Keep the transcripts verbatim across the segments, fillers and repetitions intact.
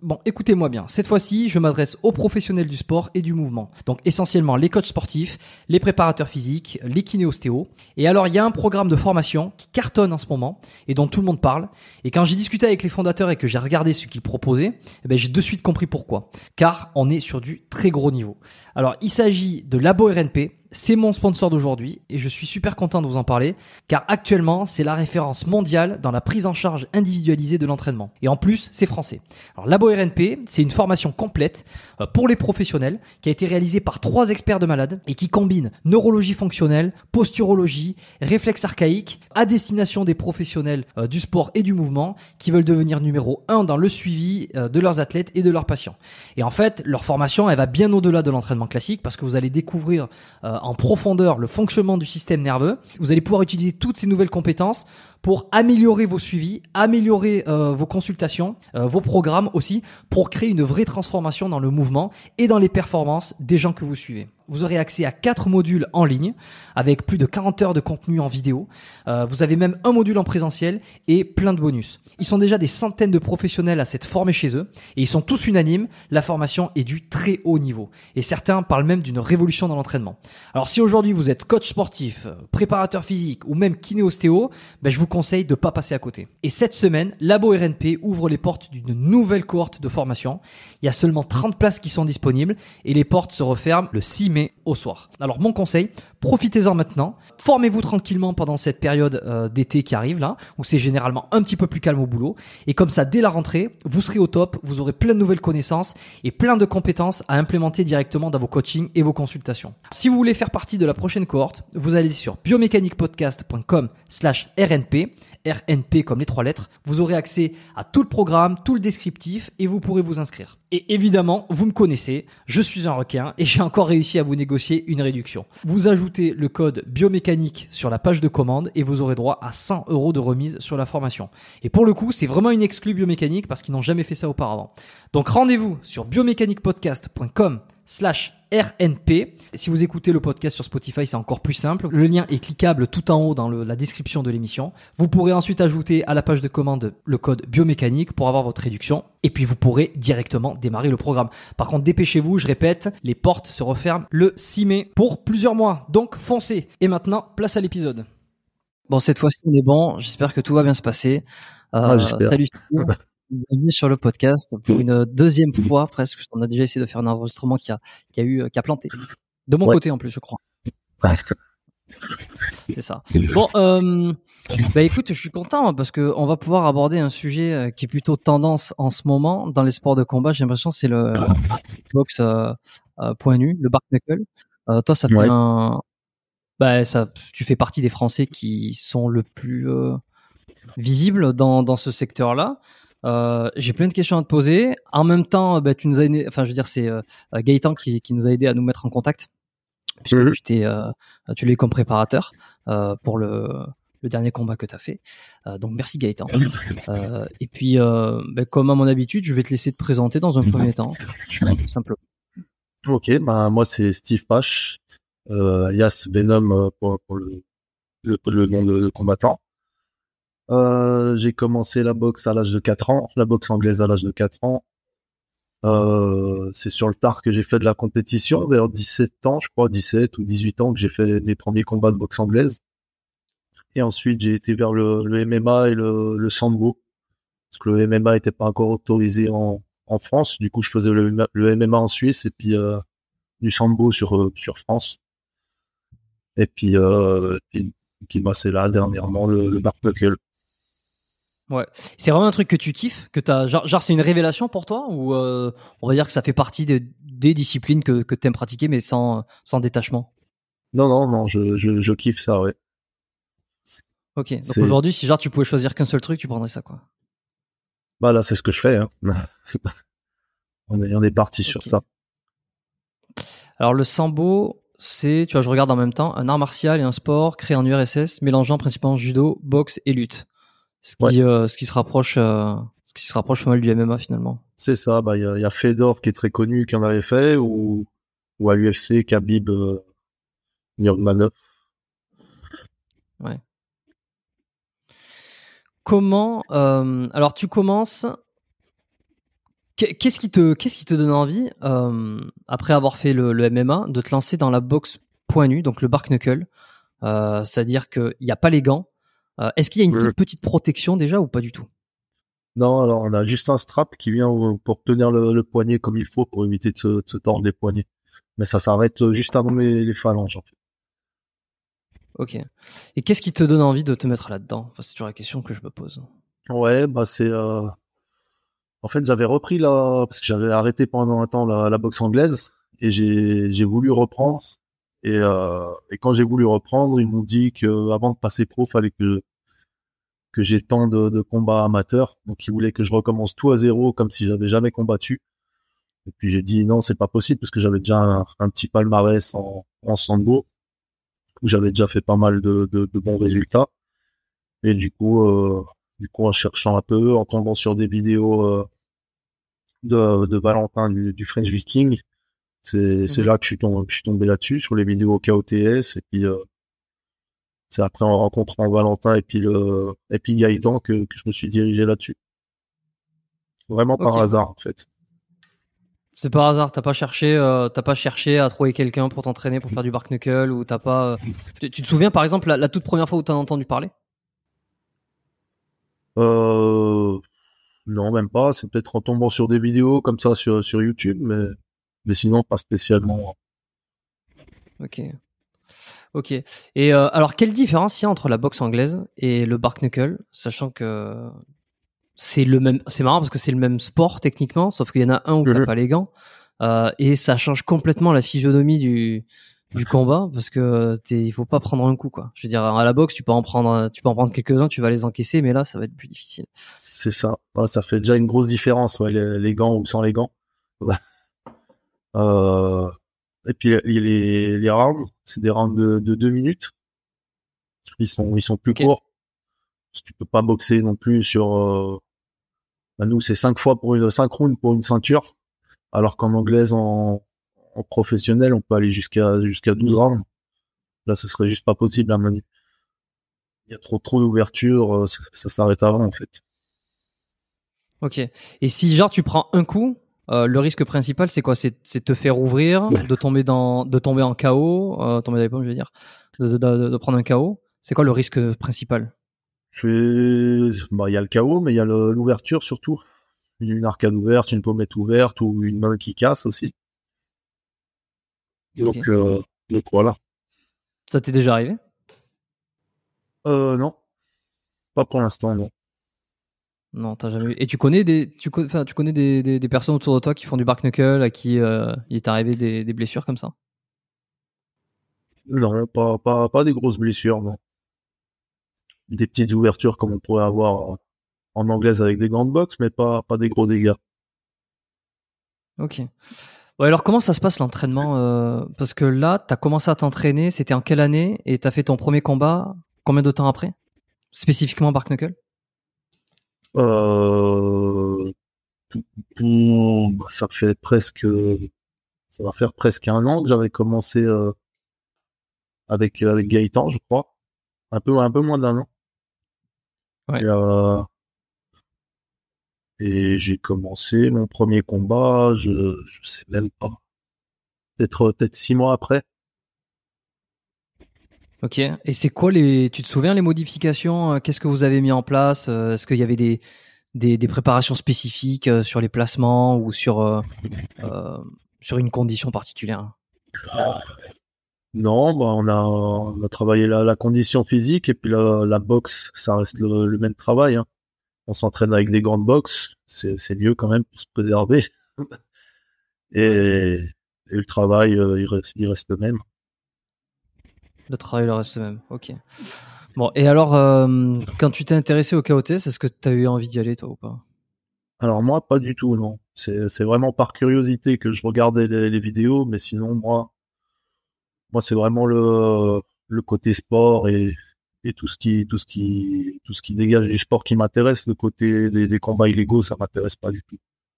Bon, écoutez-moi bien. Cette fois-ci, je m'adresse aux professionnels du sport et du mouvement. Donc, essentiellement les coachs sportifs, les préparateurs physiques, les kiné-ostéos. Et alors, il y a un programme de formation qui cartonne en ce moment et dont tout le monde parle. Et quand j'ai discuté avec les fondateurs et que j'ai regardé ce qu'ils proposaient, eh ben, j'ai de suite compris pourquoi. Car on est sur du très gros niveau. Alors, il s'agit de Labo R N P. C'est mon sponsor d'aujourd'hui et je suis super content de vous en parler car actuellement, c'est la référence mondiale dans la prise en charge individualisée de l'entraînement. Et en plus, c'est français. Alors, Labo R N P, c'est une formation complète pour les professionnels qui a été réalisée par trois experts de malades et qui combine neurologie fonctionnelle, posturologie, réflexe archaïque à destination des professionnels du sport et du mouvement qui veulent devenir numéro un dans le suivi de leurs athlètes et de leurs patients. Et en fait, leur formation, elle va bien au-delà de l'entraînement classique parce que vous allez découvrir euh, en profondeur le fonctionnement du système nerveux. Vous allez pouvoir utiliser toutes ces nouvelles compétences pour améliorer vos suivis, améliorer euh, vos consultations, euh, vos programmes aussi, pour créer une vraie transformation dans le mouvement et dans les performances des gens que vous suivez. Vous aurez accès à quatre modules en ligne avec plus de quarante heures de contenu en vidéo. Euh, vous avez même un module en présentiel et plein de bonus. Ils sont déjà des centaines de professionnels à s'être formés chez eux et ils sont tous unanimes. La formation est du très haut niveau et certains parlent même d'une révolution dans l'entraînement. Alors si aujourd'hui vous êtes coach sportif, préparateur physique ou même kiné-ostéo, ben je vous conseille de pas passer à côté. Et cette semaine, Labo R N P ouvre les portes d'une nouvelle cohorte de formation. Il y a seulement trente places qui sont disponibles et les portes se referment le six mai au soir. Alors mon conseil, profitez-en maintenant. Formez-vous tranquillement pendant cette période euh, d'été qui arrive là, où c'est généralement un petit peu plus calme au boulot. Et comme ça, dès la rentrée, vous serez au top, vous aurez plein de nouvelles connaissances et plein de compétences à implémenter directement dans vos coachings et vos consultations. Si vous voulez faire partie de la prochaine cohorte, vous allez sur biomécaniquepodcast point com slash R N P, R N P comme les trois lettres. Vous aurez accès à tout le programme, tout le descriptif et vous pourrez vous inscrire. Et évidemment, vous me connaissez, je suis un requin et j'ai encore réussi à vous négocier une réduction. Vous ajoutez le code biomécanique sur la page de commande et vous aurez droit à cent euros de remise sur la formation. Et pour le coup, c'est vraiment une exclue biomécanique parce qu'ils n'ont jamais fait ça auparavant. Donc rendez-vous sur biomécaniquepodcast point com slash R N P. Si vous écoutez le podcast sur Spotify, c'est encore plus simple. Le lien est cliquable tout en haut dans le, la description de l'émission. Vous pourrez ensuite ajouter à la page de commande le code biomécanique pour avoir votre réduction. Et puis vous pourrez directement démarrer le programme. Par contre, dépêchez-vous, je répète, les portes se referment le six mai pour plusieurs mois. Donc foncez. Et maintenant, place à l'épisode. Bon, cette fois-ci, on est bon. J'espère que tout va bien se passer. Euh, ah, j'espère. Salut. Bienvenue sur le podcast pour une deuxième fois presque. On a déjà essayé de faire un enregistrement qui a, qui a eu, qui a planté. De mon ouais. côté en plus, je crois. C'est ça. Bon, euh, bah écoute, je suis content parce que on va pouvoir aborder un sujet qui est plutôt tendance en ce moment dans les sports de combat. J'ai l'impression que c'est le box euh, euh, point nu, le bare knuckle. Euh, toi, ça fait ouais. un, bah ça, tu fais partie des Français qui sont le plus euh, visibles dans dans ce secteur-là. Euh, j'ai plein de questions à te poser. En même temps, bah, tu nous as aidé, enfin, je veux dire, c'est euh, Gaëtan qui, qui nous a aidé à nous mettre en contact, puisque mmh. tu t'es, euh, tu l'as eu comme préparateur euh, pour le, le dernier combat que tu as fait. Euh, donc, merci Gaëtan. Euh, et puis, euh, bah, comme à mon habitude, je vais te laisser te présenter dans un premier temps, simplement. Ok, bah moi c'est Steve Pache, euh, alias Venom pour, pour le, le, le nom de combattant. Euh, j'ai commencé la boxe à l'âge de quatre ans, la boxe anglaise à l'âge de quatre ans. Euh, c'est sur le tard que j'ai fait de la compétition, vers dix-sept ans, je crois, dix-sept ou dix-huit ans que j'ai fait mes premiers combats de boxe anglaise. Et ensuite, j'ai été vers le, le M M A et le, le sambo, parce que le M M A était pas encore autorisé en, en France. Du coup, je faisais le, le M M A en Suisse et puis euh, du sambo sur euh, sur France. Et puis, euh, puis, puis bah, c'est là dernièrement le, le bare knuckle. Ouais, c'est vraiment un truc que tu kiffes, que t'as, genre, genre c'est une révélation pour toi ou euh, on va dire que ça fait partie de, des disciplines que, que t'aimes pratiquer mais sans, sans détachement. Non, non, non, je, je, je kiffe ça, ouais. Ok, donc c'est... aujourd'hui, si genre tu pouvais choisir qu'un seul truc, tu prendrais ça quoi? Bah là, c'est ce que je fais, hein. on est, on est parti okay. sur ça. Alors le sambo, c'est, tu vois, je regarde en même temps, un art martial et un sport créé en U R S S, mélangeant principalement judo, boxe et lutte. Ce qui, ouais. euh, ce qui se rapproche, euh, ce qui se rapproche pas mal du M M A finalement. C'est ça. Bah, il y a, y a Fedor qui est très connu, qui en avait fait, ou, ou à l'U F C, Khabib euh, Nurmagomedov. Ouais. Comment, euh, alors tu commences, Qu'est-ce qui te, qu'est-ce qui te donne envie, euh, après avoir fait le, le M M A, de te lancer dans la boxe point nu, donc le bark knuckle, euh, c'est-à-dire qu'il n'y a pas les gants. Euh, est-ce qu'il y a une Oui. toute petite protection déjà ou pas du tout? Non, alors on a juste un strap qui vient euh, pour tenir le, le poignet comme il faut pour éviter de se, de se tordre les poignets. Mais ça s'arrête euh, juste avant les, les phalanges, en fait. Ok. Et qu'est-ce qui te donne envie de te mettre là-dedans? Enfin, c'est toujours la question que je me pose. Ouais, bah c'est... Euh... En fait, j'avais repris la... Parce que j'avais arrêté pendant un temps la, la boxe anglaise et j'ai, j'ai voulu reprendre. Et, euh... et quand j'ai voulu reprendre, ils m'ont dit que avant de passer pro, fallait que que j'ai tant de, de combats amateurs. Donc, ils voulaient que je recommence tout à zéro comme si j'avais jamais combattu. Et puis, j'ai dit non, c'est pas possible parce que j'avais déjà un, un petit palmarès en, en sambo où j'avais déjà fait pas mal de, de, de bons résultats. Et du coup, euh, du coup, en cherchant un peu, en tombant sur des vidéos euh, de, de Valentin du, du French Viking, c'est, mm-hmm. c'est là que je suis tombé, que je suis tombé là-dessus, sur les vidéos K O T S. Et puis, euh, c'est après en rencontrant Valentin et puis le, et puis Gaëtan que, que je me suis dirigé là-dessus. Vraiment par okay. hasard, en fait. C'est par hasard, t'as pas cherché, euh, t'as pas cherché à trouver quelqu'un pour t'entraîner pour faire du bark knuckle ou t'as pas. Euh... Tu, tu te souviens par exemple la, la toute première fois où t'en as entendu parler? Euh, non, même pas. C'est peut-être en tombant sur des vidéos comme ça sur sur YouTube, mais mais sinon pas spécialement. Ok. Ok. Et euh, alors, quelle différence il y a entre la boxe anglaise et le bark knuckle, sachant que c'est le même. C'est marrant parce que c'est le même sport techniquement, sauf qu'il y en a un où t'as pas les gants, euh, et ça change complètement la physionomie du du combat parce que t'es, il faut pas prendre un coup quoi. Je veux dire, à la boxe, tu peux en prendre, tu peux en prendre quelques-uns, tu vas les encaisser, mais là, ça va être plus difficile. C'est ça. Ouais, ça fait déjà une grosse différence, ouais, les, les gants ou sans les gants. euh... Et puis les, les, les rounds, c'est des rounds de, de deux minutes. Ils sont, ils sont plus okay. courts. Tu peux pas boxer non plus sur. Euh... Bah nous, c'est cinq fois pour une cinq rounds pour une ceinture, alors qu'en anglaise, en, en professionnel, on peut aller jusqu'à jusqu'à douze rounds. Là, ce serait juste pas possible à Manu. Il y a trop trop d'ouverture, ça, ça s'arrête avant en fait. Ok. Et si genre tu prends un coup. Euh, le risque principal, c'est quoi? C'est, c'est te faire ouvrir, de tomber dans, de tomber en K O, euh, tomber dans les pommes, je veux dire, de, de, de, de prendre un K O. C'est quoi le risque principal? C'est, bah, il y a le K O, mais il y a le, l'ouverture surtout. Une arcade ouverte, une pommette ouverte ou une main qui casse aussi. Donc, okay. euh, donc voilà. Ça t'est déjà arrivé? Euh, non. Pas pour l'instant, non. Non, t'as jamais eu. Et tu connais des, tu, enfin, tu connais des, des, des personnes autour de toi qui font du bark knuckle, à qui euh, il est arrivé des, des blessures comme ça? Non, pas, pas, pas des grosses blessures, non. Des petites ouvertures comme on pourrait avoir en anglaise avec des gants de boxe, mais pas, pas des gros dégâts. Ok. Ouais, alors comment ça se passe l'entraînement euh, parce que là, t'as commencé à t'entraîner, c'était en quelle année? Et t'as fait ton premier combat combien de temps après? Spécifiquement bark knuckle? Euh, ça fait presque, ça va faire presque un an que j'avais commencé euh, avec avec Gaëtan, je crois, un peu un peu moins d'un an. Ouais. Et, euh, et j'ai commencé mon premier combat, je je sais même pas, peut-être peut-être six mois après. Ok. Et c'est quoi les, tu te souviens les modifications? Qu'est-ce que vous avez mis en place? Est-ce qu'il y avait des Des, des préparations spécifiques euh, sur les placements ou sur euh, euh, sur une condition particulière? Non, bah on a on a travaillé la, la condition physique et puis la, la boxe, ça reste le, le même travail. Hein. On s'entraîne avec des gants de boxe, c'est c'est mieux quand même pour se préserver. et, et le travail, euh, il, reste, il reste le même. Le travail le reste le même. Ok. Bon, et alors, euh, quand tu t'es intéressé au K O T S, est-ce que tu as eu envie d'y aller, toi, ou pas? Alors moi, pas du tout, non. C'est, c'est vraiment par curiosité que je regardais les, les vidéos, mais sinon, moi, moi, c'est vraiment le, le côté sport et, et tout ce qui, tout ce qui, tout ce qui dégage du sport qui m'intéresse. Le côté des, des combats illégaux, ça m'intéresse pas du tout.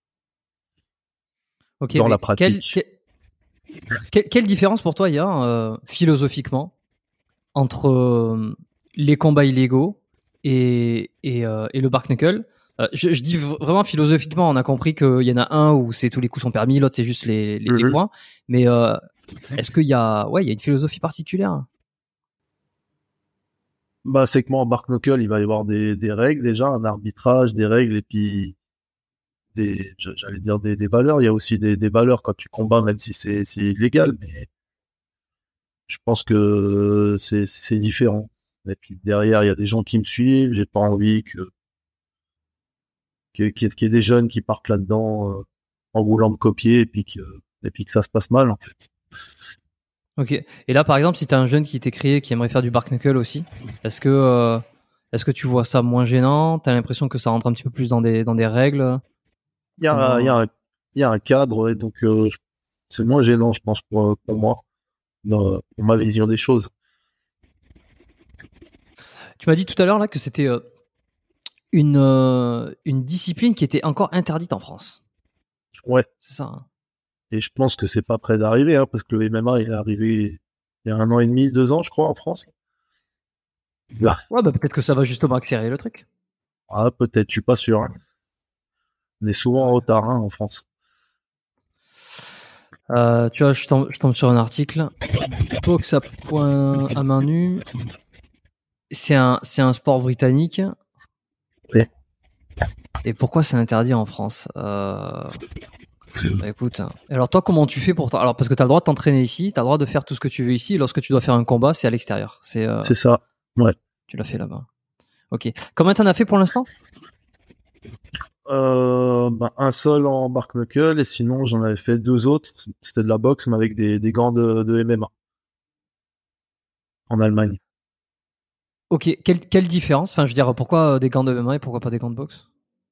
Ok. Dans la pratique. Quelle, quelle, quelle différence pour toi il y a euh, philosophiquement entre euh, les combats illégaux et, et, euh, et le bark knuckle? Euh, je, je dis v- vraiment philosophiquement, on a compris qu'il y en a un où c'est tous les coups sont permis, l'autre c'est juste les, les, les Mhm. points. Mais euh, est-ce qu'il y a, ouais, il y a une philosophie particulière? Bah, c'est que moi, en bark knuckle, il va y avoir des, des règles déjà, un arbitrage, des règles, et puis des, je- j'allais dire des, des valeurs. Il y a aussi des, des valeurs quand tu combats, même si c'est, c'est illégal, mais je pense que c'est, c'est différent. Et puis derrière, il y a des gens qui me suivent, j'ai pas envie que, que- qu'il y ait, qu'il y ait des jeunes qui partent là-dedans, euh, en voulant me copier, et puis que, et puis que ça se passe mal, en fait. Ok. Et là, par exemple, si t'as un jeune qui t'est créé, qui aimerait faire du bark knuckle aussi, est-ce que, euh, est-ce que tu vois ça moins gênant? T'as l'impression que ça rentre un petit peu plus dans des, dans des règles? Il y a, un- il y a Comment? un, il y a un cadre, et donc, euh, je- c'est moins gênant, je pense, pour, pour moi, dans, pour ma vision des choses. Tu m'as dit tout à l'heure là que c'était euh, une, euh, une discipline qui était encore interdite en France. Ouais. C'est ça, hein? Et je pense que c'est pas près d'arriver, hein, parce que le M M A, il est arrivé il y a un an et demi, deux ans, je crois, en France. Bah, Ouais, bah peut-être que ça va justement accélérer le truc. ah, peut-être, je suis pas sûr, hein. On est souvent en Ouais. retard, hein, en France. Euh, tu vois, je tombe, je tombe sur un article. Boxe à point à main nue. C'est un, c'est un sport britannique. Ouais. Et pourquoi c'est interdit en France? euh... Bah écoute, alors toi comment tu fais pour t'en- alors parce que t'as le droit de t'entraîner ici, t'as le droit de faire tout ce que tu veux ici, et lorsque tu dois faire un combat, c'est à l'extérieur. C'est euh, C'est ça. Ouais. tu l'as fait là-bas. Ok. Combien t'en as fait pour l'instant? Euh, ben, un seul en bark knuckle, et sinon, j'en avais fait deux autres. C'était de la boxe, mais avec des, des gants de, de M M A. En Allemagne. Ok. Quelle, quelle différence? Enfin, je veux dire, pourquoi des gants de M M A et pourquoi pas des gants de boxe?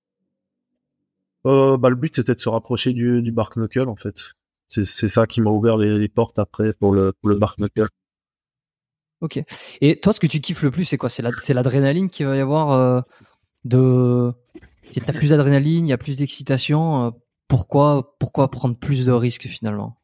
Euh, bah, le but, c'était de se rapprocher du, du bark knuckle, en fait. C'est, c'est ça qui m'a ouvert les, les portes après pour le, pour le bark knuckle. Ok. Et toi, ce que tu kiffes le plus, c'est quoi? C'est la, c'est l'adrénaline qu'il va y avoir euh, de. Si t'as plus d'adrénaline, il y a plus d'excitation. euh, pourquoi, pourquoi prendre plus de risques finalement?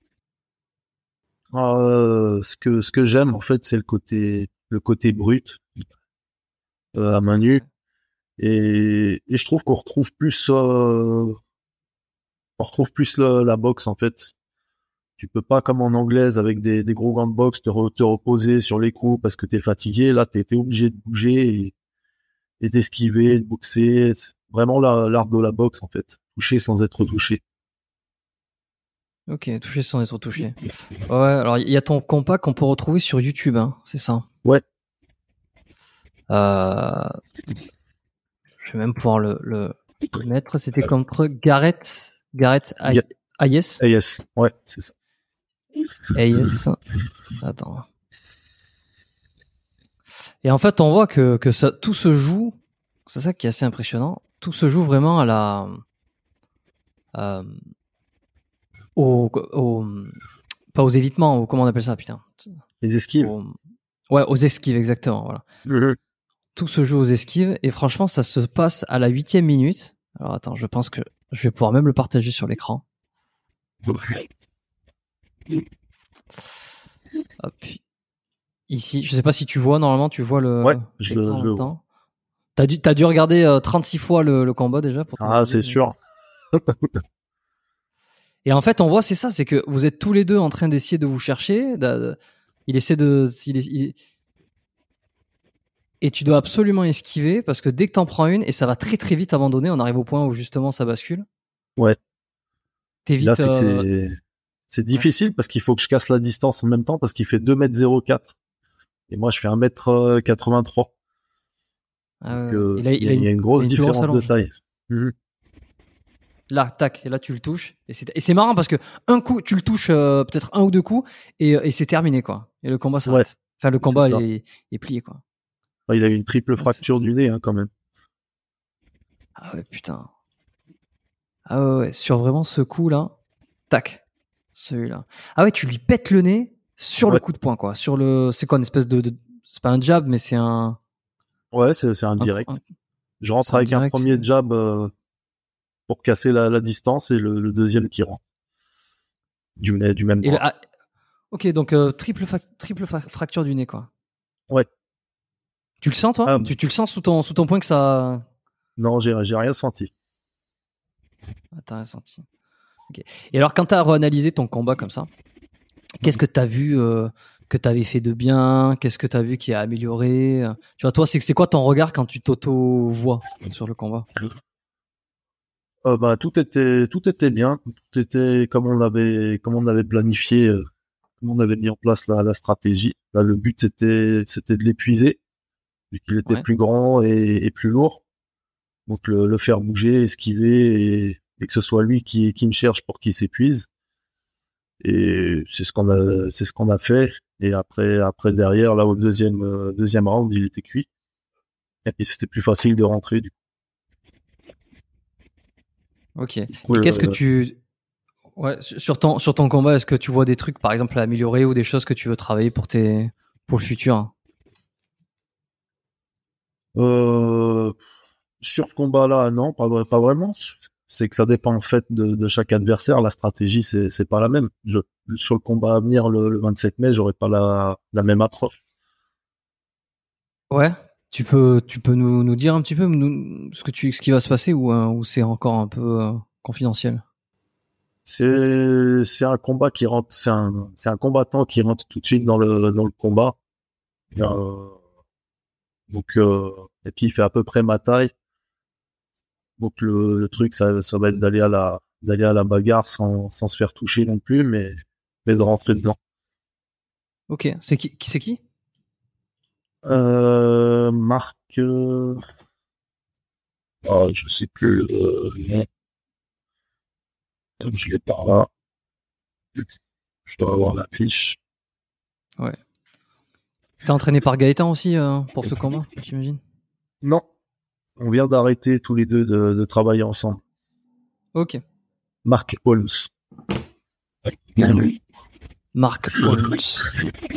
Euh, ce que, ce que j'aime, en fait, c'est le côté, le côté brut, euh, à main nue. Et, et je trouve qu'on retrouve plus, euh, on retrouve plus la, la boxe, en fait. Tu peux pas, comme en anglaise, avec des, des gros gants de boxe, te, re- te reposer sur les coups parce que t'es fatigué. Là, t'es, t'es obligé de bouger et, et d'esquiver, de boxer. C'est vraiment la- l'art de la boxe, en fait. Toucher sans être touché. Ok, touché sans être touché. Ouais, alors il y a ton compas qu'on peut retrouver sur YouTube, hein, c'est ça. Ouais. Euh, je vais même pouvoir le, le, le mettre. C'était contre Gareth, Gareth Ga- Hay- Hayes. Ah, yes. Ouais, c'est ça. Hayes. Attends. Et en fait, on voit que, que ça, tout se joue. C'est ça qui est assez impressionnant. Tout se joue vraiment à la, euh, au, au, pas aux évitements, au, comment on appelle ça, putain. Les esquives. Au- ouais, aux esquives, exactement, voilà. Mhm. Tout se joue aux esquives et franchement ça se passe à la huitième minute. Alors attends, je pense que je vais pouvoir même le partager sur l'écran. Hop. Ici, je sais pas si tu vois, normalement tu vois le Ouais, je le, l'écran en je même le vois. temps. T'as dû, t'as dû regarder euh, trente-six fois le, le combat déjà pour t'en Ah, rendre c'est idée, mais- sûr. Et en fait, on voit, c'est ça, c'est que vous êtes tous les deux en train d'essayer de vous chercher. de- il essaie de, il, est- il- et tu dois absolument esquiver parce que dès que t'en prends une, et ça va très très vite abandonner, on arrive au point où justement ça bascule. Ouais. Et là, T'évites. c'est que Euh... c'est, c'est Ouais. difficile parce qu'il faut que je casse la distance en même temps parce qu'il fait deux mètres zéro quatre. Et moi, je fais un mètre quatre-vingt-trois. Ah Donc, ouais, ouais. euh, Il a, il y il a, a il y une, a une il a grosse une plus grosse différence de allonge. taille. Mhm. Là, tac, et là tu le touches. Et c'est, et c'est marrant parce que un coup, tu le touches euh, peut-être un ou deux coups et, et c'est terminé, quoi. Et le combat Ouais, s'arrête. Enfin, le c'est combat ça. est, est plié, quoi. Enfin, il a eu une triple Ah, c'est- fracture du nez, hein, quand même. ah ouais, putain. Ah ouais, ouais, sur vraiment ce coup-là, tac, celui-là. Ah ouais, tu lui pètes le nez sur le Ouais. coup de poing, quoi. Sur le, c'est quoi une espèce de, de- c'est pas un jab, mais c'est un, Ouais, c'est, c'est un un, un- direct. Je c'est rentre un avec un direct. premier jab, euh, pour casser la, la distance et le, le deuxième qui rentre. Du, du même Et le- bras. ah, ok, donc euh, triple, fa- triple fa- fracture du nez, quoi. Ouais. Tu le sens, toi? Ah, Tu, tu le sens sous ton, sous ton poing que ça. Non, j'ai, j'ai rien senti. Ah, t'as rien senti. Ok. Et alors, quand t'as réanalysé ton combat comme ça, qu'est-ce que t'as vu euh, que t'avais fait de bien? Qu'est-ce que t'as vu qui a amélioré? Tu vois, toi, c'est c'est quoi ton regard quand tu t'auto-vois sur le combat? Euh, bah, tout était, tout était bien. Tout était comme on l'avait, comme on avait planifié, euh, comme on avait mis en place la, la stratégie. Là, le but, c'était, c'était de l'épuiser, vu qu'il était Ouais. plus grand et, et plus lourd. Donc, le, le faire bouger, esquiver et, et que ce soit lui qui, qui me cherche pour qu'il s'épuise. Et c'est ce qu'on a, c'est ce qu'on a fait. Et après, après derrière, là, au deuxième, euh, deuxième round, il était cuit. Et puis, c'était plus facile de rentrer. Du Ok. coup, Et qu'est-ce que euh, tu ouais sur ton sur ton combat, est-ce que tu vois des trucs par exemple à améliorer ou des choses que tu veux travailler pour tes pour le futur? euh, sur ce combat-là, non, pas, vra- pas vraiment. C'est que ça dépend en fait de, de chaque adversaire. La stratégie, c'est, c'est pas la même. Je, sur le combat à venir le, le vingt-sept mai, j'aurai pas la, la même approche. Ouais. Tu peux tu peux nous, nous dire un petit peu nous, ce que tu ce qui va se passer ou euh, ou c'est encore un peu euh, confidentiel? C'est, c'est un combat qui rentre, c'est un, c'est un combattant qui rentre tout de suite dans le, dans le combat. Euh, donc, euh, et puis il fait à peu près ma taille. Donc le, le truc, ça, ça va être d'aller à la, d'aller à la bagarre sans, sans se faire toucher non plus, mais, mais de rentrer dedans. Ok. C'est qui qui c'est qui? Euh, Marc, euh, ah, je sais plus, euh, non, je l'ai pas là. Je dois avoir la fiche. Ouais. T'es entraîné par Gaëtan aussi euh, pour ce combat, j'imagine? Non, on vient d'arrêter tous les deux de, de travailler ensemble. Ok. Marc Holmes. Mark Holmes.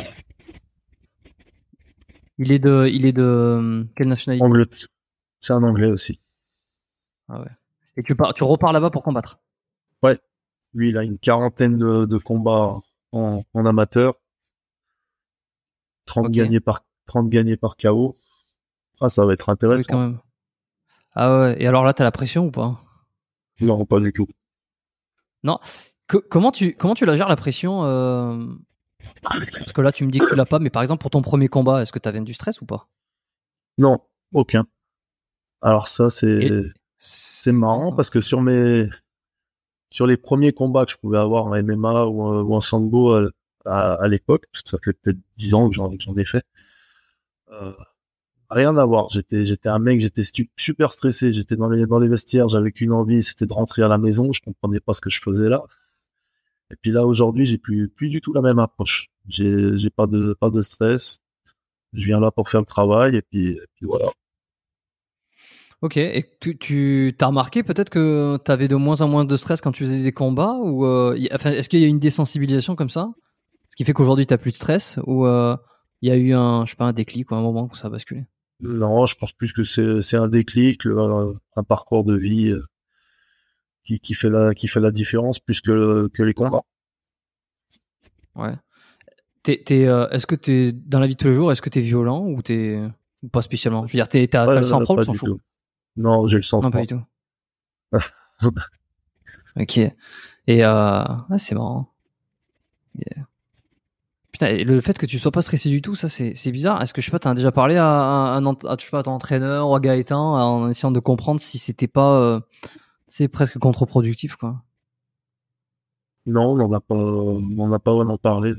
Il est de il est de euh, quelle nationalité? Angle, c'est un anglais aussi. Ah ouais. Et tu pars tu repars là-bas pour combattre? Ouais, lui, il a une quarantaine de, de combats en, en amateur, trente Ok. gagnés par, trente gagnés par K O. Ah, ça va être Ah oui, quand intéressant. même. Ah ouais. Et alors là, t'as la pression ou pas? Non, pas du tout. Non. Que- comment tu comment tu la gères la pression euh, parce que là, tu me dis que tu l'as pas, mais par exemple pour ton premier combat, est-ce que t'avais du stress ou pas? Non, aucun. Alors ça, c'est, Et c'est c'est marrant marrant ça. parce que sur mes, sur les premiers combats que je pouvais avoir en M M A ou, en- ou en sambo à, à, à l'époque, parce que ça fait peut-être dix ans que j'en, que j'en ai fait, euh, rien à voir. J'étais, j'étais un mec, j'étais stu- super stressé. J'étais dans les, dans les vestiaires, j'avais qu'une envie, c'était de rentrer à la maison. Je comprenais pas ce que je faisais là. Et puis là, aujourd'hui, j'ai plus, plus du tout la même approche. J'ai, j'ai pas de, pas de stress. Je viens là pour faire le travail et puis, et puis voilà. Ok. Et tu tu t'as remarqué peut-être que t'avais de moins en moins de stress quand tu faisais des combats ou euh, y- enfin est-ce qu'il y a une désensibilisation comme ça? Ce qui fait qu'aujourd'hui t'as plus de stress ou euh, il y a eu un je sais pas un déclic ou un moment où ça a basculé? Non, je pense plus que c'est, c'est un déclic, le- un parcours de vie euh, qui, qui fait la, qui fait la différence plus que, que les combats. Ouais. T'es, t'es, euh, est-ce que t'es dans la vie de tous les jours, est-ce que t'es violent ou t'es ou pas spécialement? Je veux dire, t'es, t'as, Ouais, t'as le sang euh, propre, pas tu t'en du fous? tout. Non, j'ai le Non, pas du sang-froid. tout. Ok. Et euh, ah, c'est marrant. Yeah. Putain, et le fait que tu sois pas stressé du tout, ça c'est, c'est bizarre. Est-ce que je sais pas, t'en as déjà parlé à un, un ent- à, je sais pas, à ton entraîneur ou à Gaëtan en essayant de comprendre si c'était pas, euh, c'est presque contre-productif, quoi. Non, on n'en a pas, on n'a pas vraiment parlé.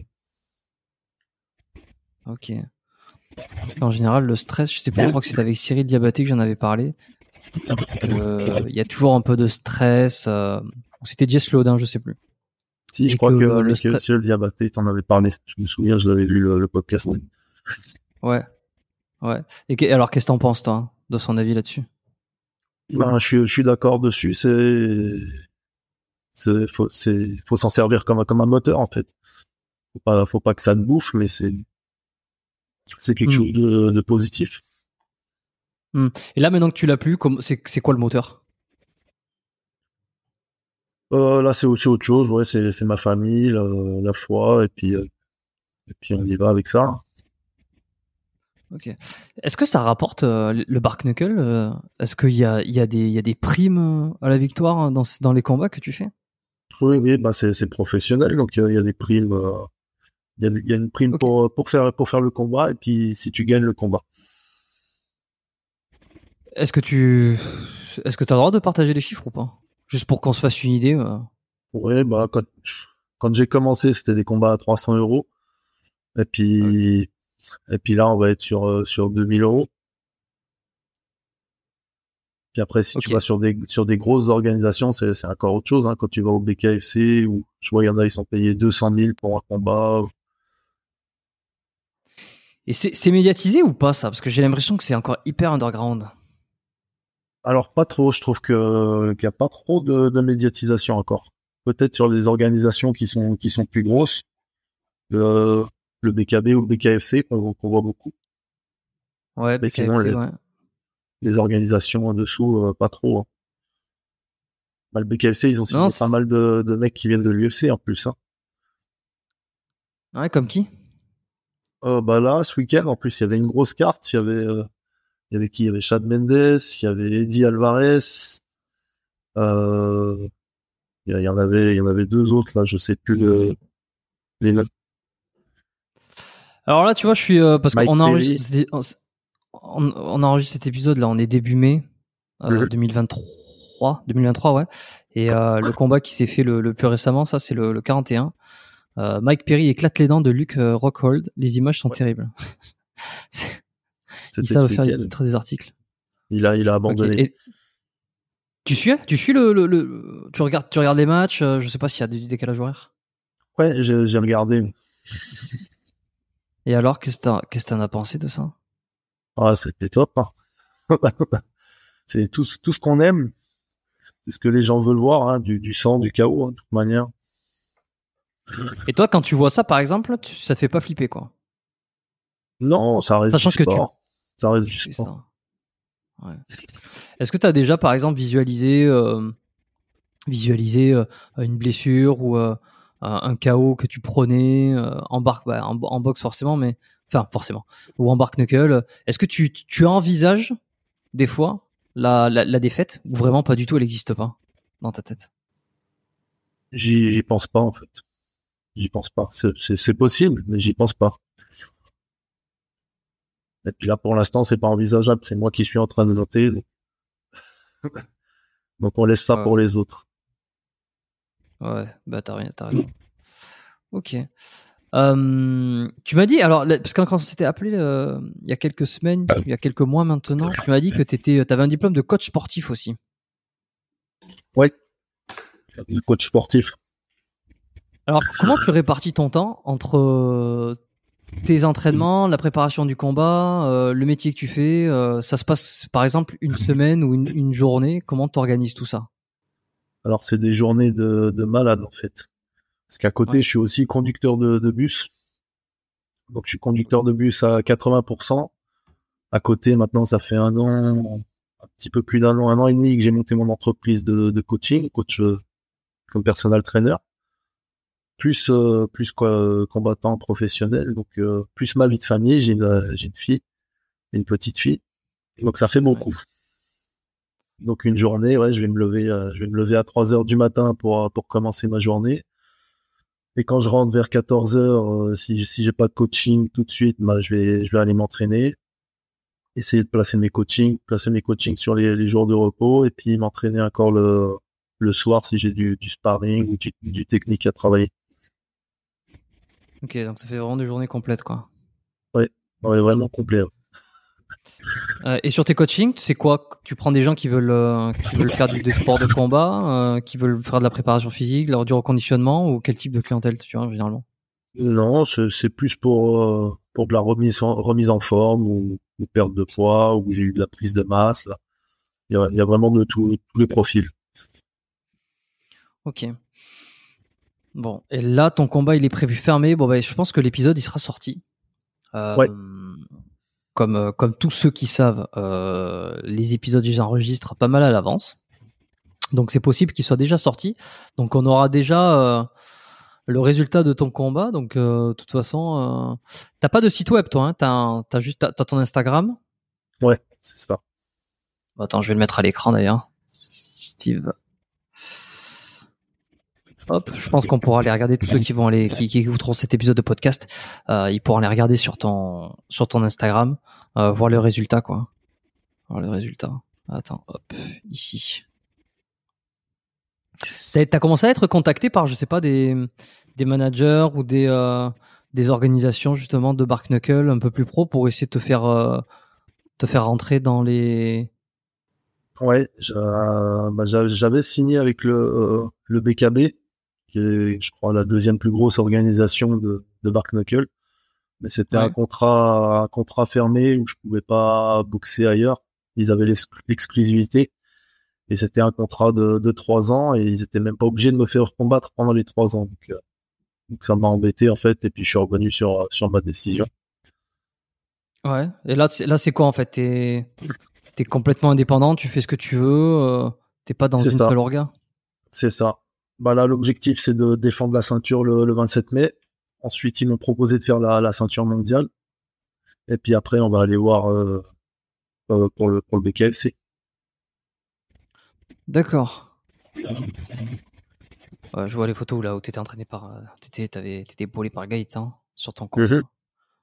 Ok. Parce qu'en général, le stress, je sais plus, je crois que c'était avec Cyril Diabaté que j'en avais parlé. Que il y a toujours un peu de stress. Euh, ou c'était Jess Lodin, je sais plus. Si, je Et que crois le, le qu'avec stress. Cyril Diabaté, t'en avais parlé. Je me souviens, je l'avais lu le, le podcast. Ouais, ouais. Et que- alors, qu'est-ce que t'en penses, toi, hein, de son avis là-dessus? Ben, je suis, je suis d'accord dessus. C'est, c'est, faut, c'est, faut s'en servir comme, un- comme un moteur, en fait. Faut pas, faut pas que ça te bouffe, mais c'est, c'est quelque Hmm, chose de, de positif. hmm. Et là, maintenant que tu l'as plus, comme, c'est, c'est quoi le moteur? Euh, là, c'est aussi autre chose. Ouais, c'est, c'est ma famille, la, la foi, et puis, euh, et puis on y va avec ça. Ok. Est-ce que ça rapporte euh, le bark knuckle euh, Est-ce qu'il y a, il y, a des, il y a des primes à la victoire dans, dans les combats que tu fais? Oui, oui, bah c'est, c'est professionnel, donc il y, a il y a des primes. euh, Il y a, il y a une prime Ok. pour, pour faire, pour faire le combat, et puis si tu gagnes le combat. Est-ce que tu est-ce que tu as le droit de partager les chiffres ou pas? Juste pour qu'on se fasse une idée. euh. Ouais, bah quand, quand j'ai commencé, c'était des combats à trois cents euros. Et Ok. puis, et puis là, on va être sur, euh, sur deux mille euros. Puis après, si tu Ok. vas sur des, sur des grosses organisations, c'est, c'est encore autre chose, hein. Quand tu vas au B K F C, ou je vois, il y en a, ils sont payés deux cent mille pour un combat. Et c'est c'est médiatisé ou pas ça? Parce que j'ai l'impression que c'est encore hyper underground. Alors, pas trop, je trouve que, qu'il n'y a pas trop de, de médiatisation encore. Peut-être sur les organisations qui sont, qui sont plus grosses, le, le B K B ou le B K F C qu'on, qu'on voit beaucoup. Ouais, Mais sinon, B K F C, les, ouais. les organisations en dessous, euh, pas trop, hein. Bah, le B K F C, ils ont Non, signé pas c'est- mal de, de mecs qui viennent de l'U F C en plus, hein. ouais, comme qui? Euh, bah là, ce week-end, en plus, il y avait une grosse carte. Il y avait, euh, il y avait qui? Il y avait Chad Mendes, il y avait Eddie Alvarez. Euh, il y, il y en avait, il y en avait deux autres là, je sais plus le, les noms. Alors là, tu vois, je suis euh, parce Mike qu'on enregistre Perry. cet- on, on enregistre cet épisode là, on est début mai euh, Mhm. deux mille vingt-trois, deux mille vingt-trois, ouais. Et euh, le combat qui s'est fait le, le plus récemment, ça c'est le, le quarante et un. Euh, Mike Perry éclate les dents de Luke euh, Rockhold. Les images sont Ouais, terribles. C'est- Ils c'était ce savent faire des week-end. titres des articles. Il a, il a Ok. abandonné. Et tu suis, tu suis le, le, le- tu regardes, tu regardes les matchs. euh, je sais pas s'il y a du décalage horaire. Ouais, j'ai, j'ai regardé. Et alors, qu'est-ce que t'as, qu'est-ce que t'en as pensé de ça? Ah, c'était top, hein. C'est tout, ce- tout ce qu'on aime. C'est ce que les gens veulent voir, hein, du, du sang, du chaos, hein, de toute manière. Et toi, quand tu vois ça, par exemple, tu- ça te fait pas flipper, quoi. Non, ça reste du Sachant que tu, sport. Ça reste du tu fais sport. ça. Ouais. Est-ce que tu as déjà, par exemple, visualisé, euh, visualisé euh, une blessure ou euh, un K O que tu prenais euh, en barque, bah, en, en boxe forcément, mais enfin forcément, ou en barque knuckle. Est-ce que tu, tu envisages des fois la, la, la défaite ou vraiment pas du tout, elle n'existe pas dans ta tête? J'y, j'y pense pas, en fait. J'y pense pas. C'est, c'est, c'est possible, mais j'y pense pas. Et puis là, pour l'instant, c'est pas envisageable. C'est moi qui suis en train de noter. Donc, donc on laisse ça Ouais, pour les autres. ouais, bah t'as rien, t'as raison. Ok. Euh, tu m'as dit, alors, là, parce que quand on s'était appelé euh, il y a quelques semaines, il y a quelques mois maintenant, tu m'as dit que tu avais un diplôme de coach sportif aussi. Ouais. Le coach sportif. Alors, comment tu répartis ton temps entre euh, tes entraînements, la préparation du combat, euh, le métier que tu fais? euh, Ça se passe, par exemple, une semaine ou une, une journée? Comment tu organises tout ça? Alors, c'est des journées de, de malade, en fait. Parce qu'à côté, Ouais. je suis aussi conducteur de, de bus. Donc, je suis conducteur de bus à quatre-vingts pour cent. À côté, maintenant, ça fait un an, un petit peu plus d'un an, un an et demi que j'ai monté mon entreprise de, de coaching, coach euh, comme personal trainer. Plus, euh, plus quoi, euh, combattant professionnel. Donc, euh, plus ma vie de famille. J'ai une, j'ai une fille, une petite fille. Donc, ça fait Ouais. beaucoup. Donc, une journée, ouais, je vais me lever, euh, je vais me lever à trois heures du matin pour, pour commencer ma journée. Et quand je rentre vers quatorze heures, euh, si, si j'ai pas de coaching tout de suite, bah, je vais, je vais aller m'entraîner, essayer de placer mes coachings, placer mes coachings sur les, les jours de repos, et puis m'entraîner encore le, le soir si j'ai du, du sparring ou du, du technique à travailler. Ok, donc ça fait vraiment des journées complètes, quoi. Ouais, ouais, vraiment complet. Euh, et sur tes coachings, c'est quoi? Tu prends des gens qui veulent, euh, qui veulent faire du, des sports de combat, euh, qui veulent faire de la préparation physique, leur du reconditionnement, ou quel type de clientèle tu as généralement? Non, c'est, c'est plus pour, euh, pour de la remise en, remise en forme ou, ou perte de poids, ou j'ai eu de la prise de masse, là. Il y a, il y a vraiment de tout, tous les profils. Ok. Bon, et là, ton combat, il est prévu fermé. Bon, bah, je pense que l'épisode, il sera sorti. Euh, Ouais, comme, euh, comme tous ceux qui savent, euh, les épisodes, ils enregistrent pas mal à l'avance. Donc, c'est possible qu'ils soient déjà sortis. Donc, on aura déjà, euh, le résultat de ton combat. Donc, euh, de toute façon, euh, t'as pas de site web, toi. Hein, t'as, t'as juste t'as, t'as ton Instagram. Ouais, c'est ça. Attends, je vais le mettre à l'écran d'ailleurs. Steve. Hop, je pense qu'on pourra aller regarder tous ceux qui vont aller, qui, qui écouteront cet épisode de podcast. Euh, ils pourront aller regarder sur ton, sur ton Instagram, euh, voir le résultat, quoi. Voir le résultat. Attends, hop, ici. T'as, t'as commencé à être contacté par, je sais pas, des, des managers ou des, euh, des organisations justement de Bark Knuckle un peu plus pro pour essayer de te faire, euh, te faire rentrer dans les. Ouais, j'a- bah, j'a- j'avais signé avec le, euh, le B K B, qui est, je crois, la deuxième plus grosse organisation de, de Bark Knuckle. Mais c'était Ouais. un contrat, un contrat fermé où je pouvais pas boxer ailleurs. Ils avaient l'exclu- l'exclusivité. Et c'était un contrat de, de trois ans et ils étaient même pas obligés de me faire combattre pendant les trois ans. Donc, euh, donc ça m'a embêté, en fait. Et puis, je suis revenu sur, sur ma décision. Ouais. Et là, c'est, là, c'est quoi en fait? T'es, t'es complètement indépendant, tu fais ce que tu veux, euh, t'es pas dans C'est une ça. seule orga. C'est ça. Bah là, l'objectif, c'est de défendre la ceinture le, le vingt-sept mai. Ensuite, ils m'ont proposé de faire la, la ceinture mondiale. Et puis après, on va aller voir euh, euh, pour le pour le B K F C. D'accord. Ouais, je vois les photos là où t'étais entraîné par, euh, t'étais, t'avais, t'étais épaulé par Gaëtan sur ton Mhm. combat.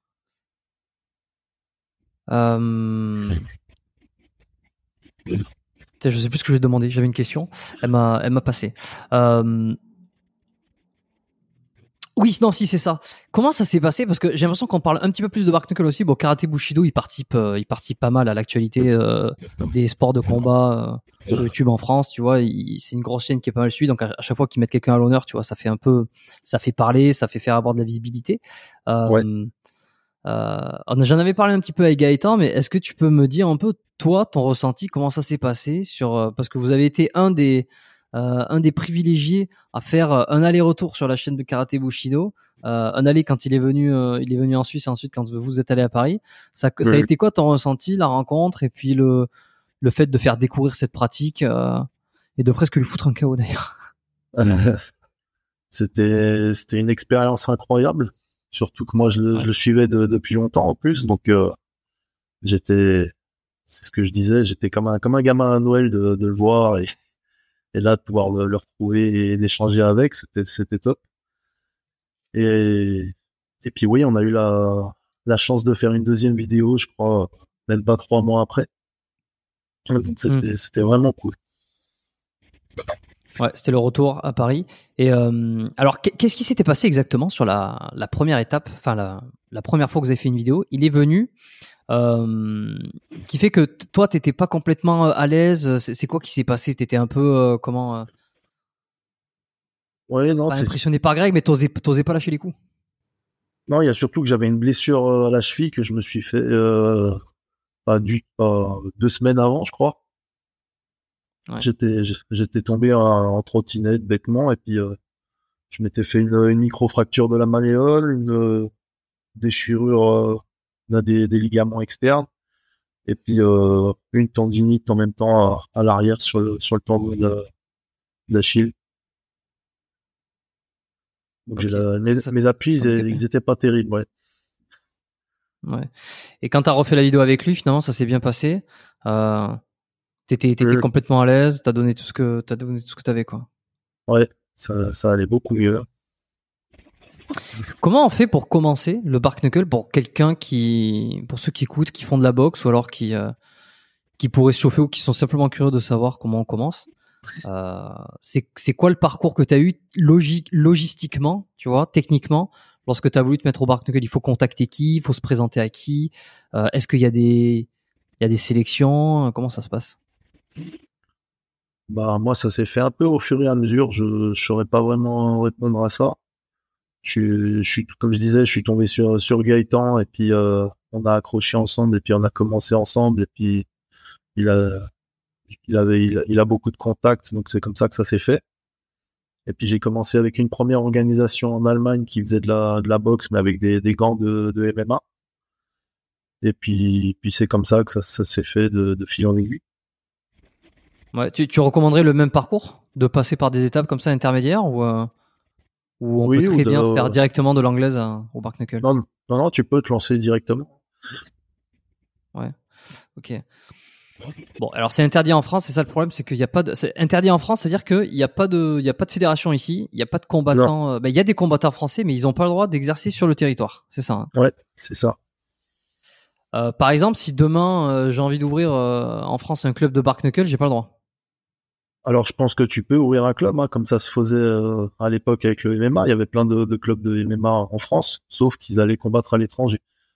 Euh... Putain, je sais plus ce que je vais demander. J'avais une question. Elle m'a, elle m'a passé. Euh... Oui, non, si c'est ça. Comment ça s'est passé? Parce que j'ai l'impression qu'on parle un petit peu plus de Bark Knuckle aussi. Bon, Karaté Bushido, il participe, euh, il participe pas mal à l'actualité euh, des sports de combat euh, sur YouTube en France. Tu vois, il- c'est une grosse chaîne qui est pas mal suivie. Donc à, à chaque fois qu'ils mettent quelqu'un à l'honneur, tu vois, ça fait un peu, ça fait parler, ça fait faire avoir de la visibilité. Ouais. Euh, euh, J'en avais parlé un petit peu avec Gaëtan, mais est-ce que tu peux me dire un peu toi ton ressenti, comment ça s'est passé sur euh, parce que vous avez été un des euh, un des privilégiés à faire euh, un aller-retour sur la chaîne de Karaté Bushido, euh, un aller quand il est venu euh, il est venu en Suisse et ensuite quand vous êtes allé à Paris. Ça, ça a Mhm. été quoi ton ressenti, la rencontre et puis le le fait de faire découvrir cette pratique euh, et de presque lui foutre un K O d'ailleurs. C'était c'était une expérience incroyable. Surtout que moi, je le, je Ouais. le suivais de- depuis longtemps en plus. Donc, euh, j'étais, c'est ce que je disais, j'étais comme un comme un gamin à Noël de, de le voir et, et là de pouvoir le, le retrouver et d'échanger avec, c'était c'était top. Et et puis oui, on a eu la la chance de faire une deuxième vidéo, je crois, même pas trois mois après. Donc Hmm. c'était c'était vraiment cool. Ouais, c'était le retour à Paris. Et euh, alors, qu'est-ce qui s'était passé exactement sur la, la première étape, enfin la, la première fois que vous avez fait une vidéo? Il est venu, euh, ce qui fait que t- toi, t'étais pas complètement euh, à l'aise. C'est c'est quoi qui s'est passé? T'étais un peu euh, comment euh, Ouais, non, pas c'est impressionné par Greg, mais t'osais, t'osais pas lâcher les coups. non, il y a surtout que j'avais une blessure euh, à la cheville que je me suis fait euh, pas du pas deux semaines avant, je crois. Ouais. J'étais j'étais tombé en, en trottinette bêtement et puis euh, je m'étais fait une, une micro-fracture de la malléole, une euh, déchirure euh, d'un des, des ligaments externes et puis euh, une tendinite en même temps à, à l'arrière sur le sur le tendon de- d'Achille. Donc j'ai Ok. la, mes, Ça, mes appuis ça ils, handicapé. ils étaient pas terribles, ouais. Ouais. Et quand t'as refait la vidéo avec lui, finalement, ça s'est bien passé. Euh, t'étais, t'étais Euh, complètement à l'aise. T'as donné tout ce que, t'as donné tout ce que t'avais, quoi. ouais, ça ça allait beaucoup mieux. Comment on fait pour commencer le Bark Knuckle pour quelqu'un qui, pour ceux qui écoutent, qui font de la boxe ou alors qui, euh, qui pourraient se chauffer ou qui sont simplement curieux de savoir comment on commence? Euh, c'est, c'est quoi le parcours que tu as eu logique, logistiquement, tu vois, techniquement, lorsque tu as voulu te mettre au Bark Knuckle? Il faut contacter qui? Il faut se présenter à qui? Euh, est-ce qu'il y a des, il y a des sélections? Comment ça se passe? Bah moi ça s'est fait un peu au fur et à mesure. Je je saurais pas vraiment répondre à ça. Je suis, je suis comme je disais, je suis tombé sur sur Gaëtan et puis euh, on a accroché ensemble et puis on a commencé ensemble et puis il a il avait il, a il a beaucoup de contacts donc c'est comme ça que ça s'est fait. Et puis j'ai commencé avec une première organisation en Allemagne qui faisait de la de la boxe mais avec des des gants de de M M A. Et puis puis c'est comme ça que ça, ça s'est fait de de fil en aiguille. Ouais, tu, tu recommanderais le même parcours? De passer par des étapes comme ça intermédiaires ou, euh, Ou on Oui, peut ou très de... bien faire directement de l'anglaise à- au Bark Knuckle? Non, non, non, tu peux te lancer directement. Ouais, ok. Bon, alors c'est interdit en France, c'est ça le problème, c'est qu'il y a pas de, c'est interdit en France, c'est-à-dire qu'il n'y a pas de, il y a pas de fédération ici, il n'y a pas de Non, combattants, euh, ben, il y a des combattants français, mais ils n'ont pas le droit d'exercer sur le territoire, c'est ça, hein. ouais, c'est ça. Euh, par exemple, si demain euh, j'ai envie d'ouvrir euh, en France un club de Bark Knuckle, j'ai pas le droit. Alors, je pense que tu peux ouvrir un club, hein, comme ça se faisait euh, à l'époque avec le M M A. Il y avait plein de, de clubs de M M A en France, sauf qu'ils allaient combattre à l'étranger.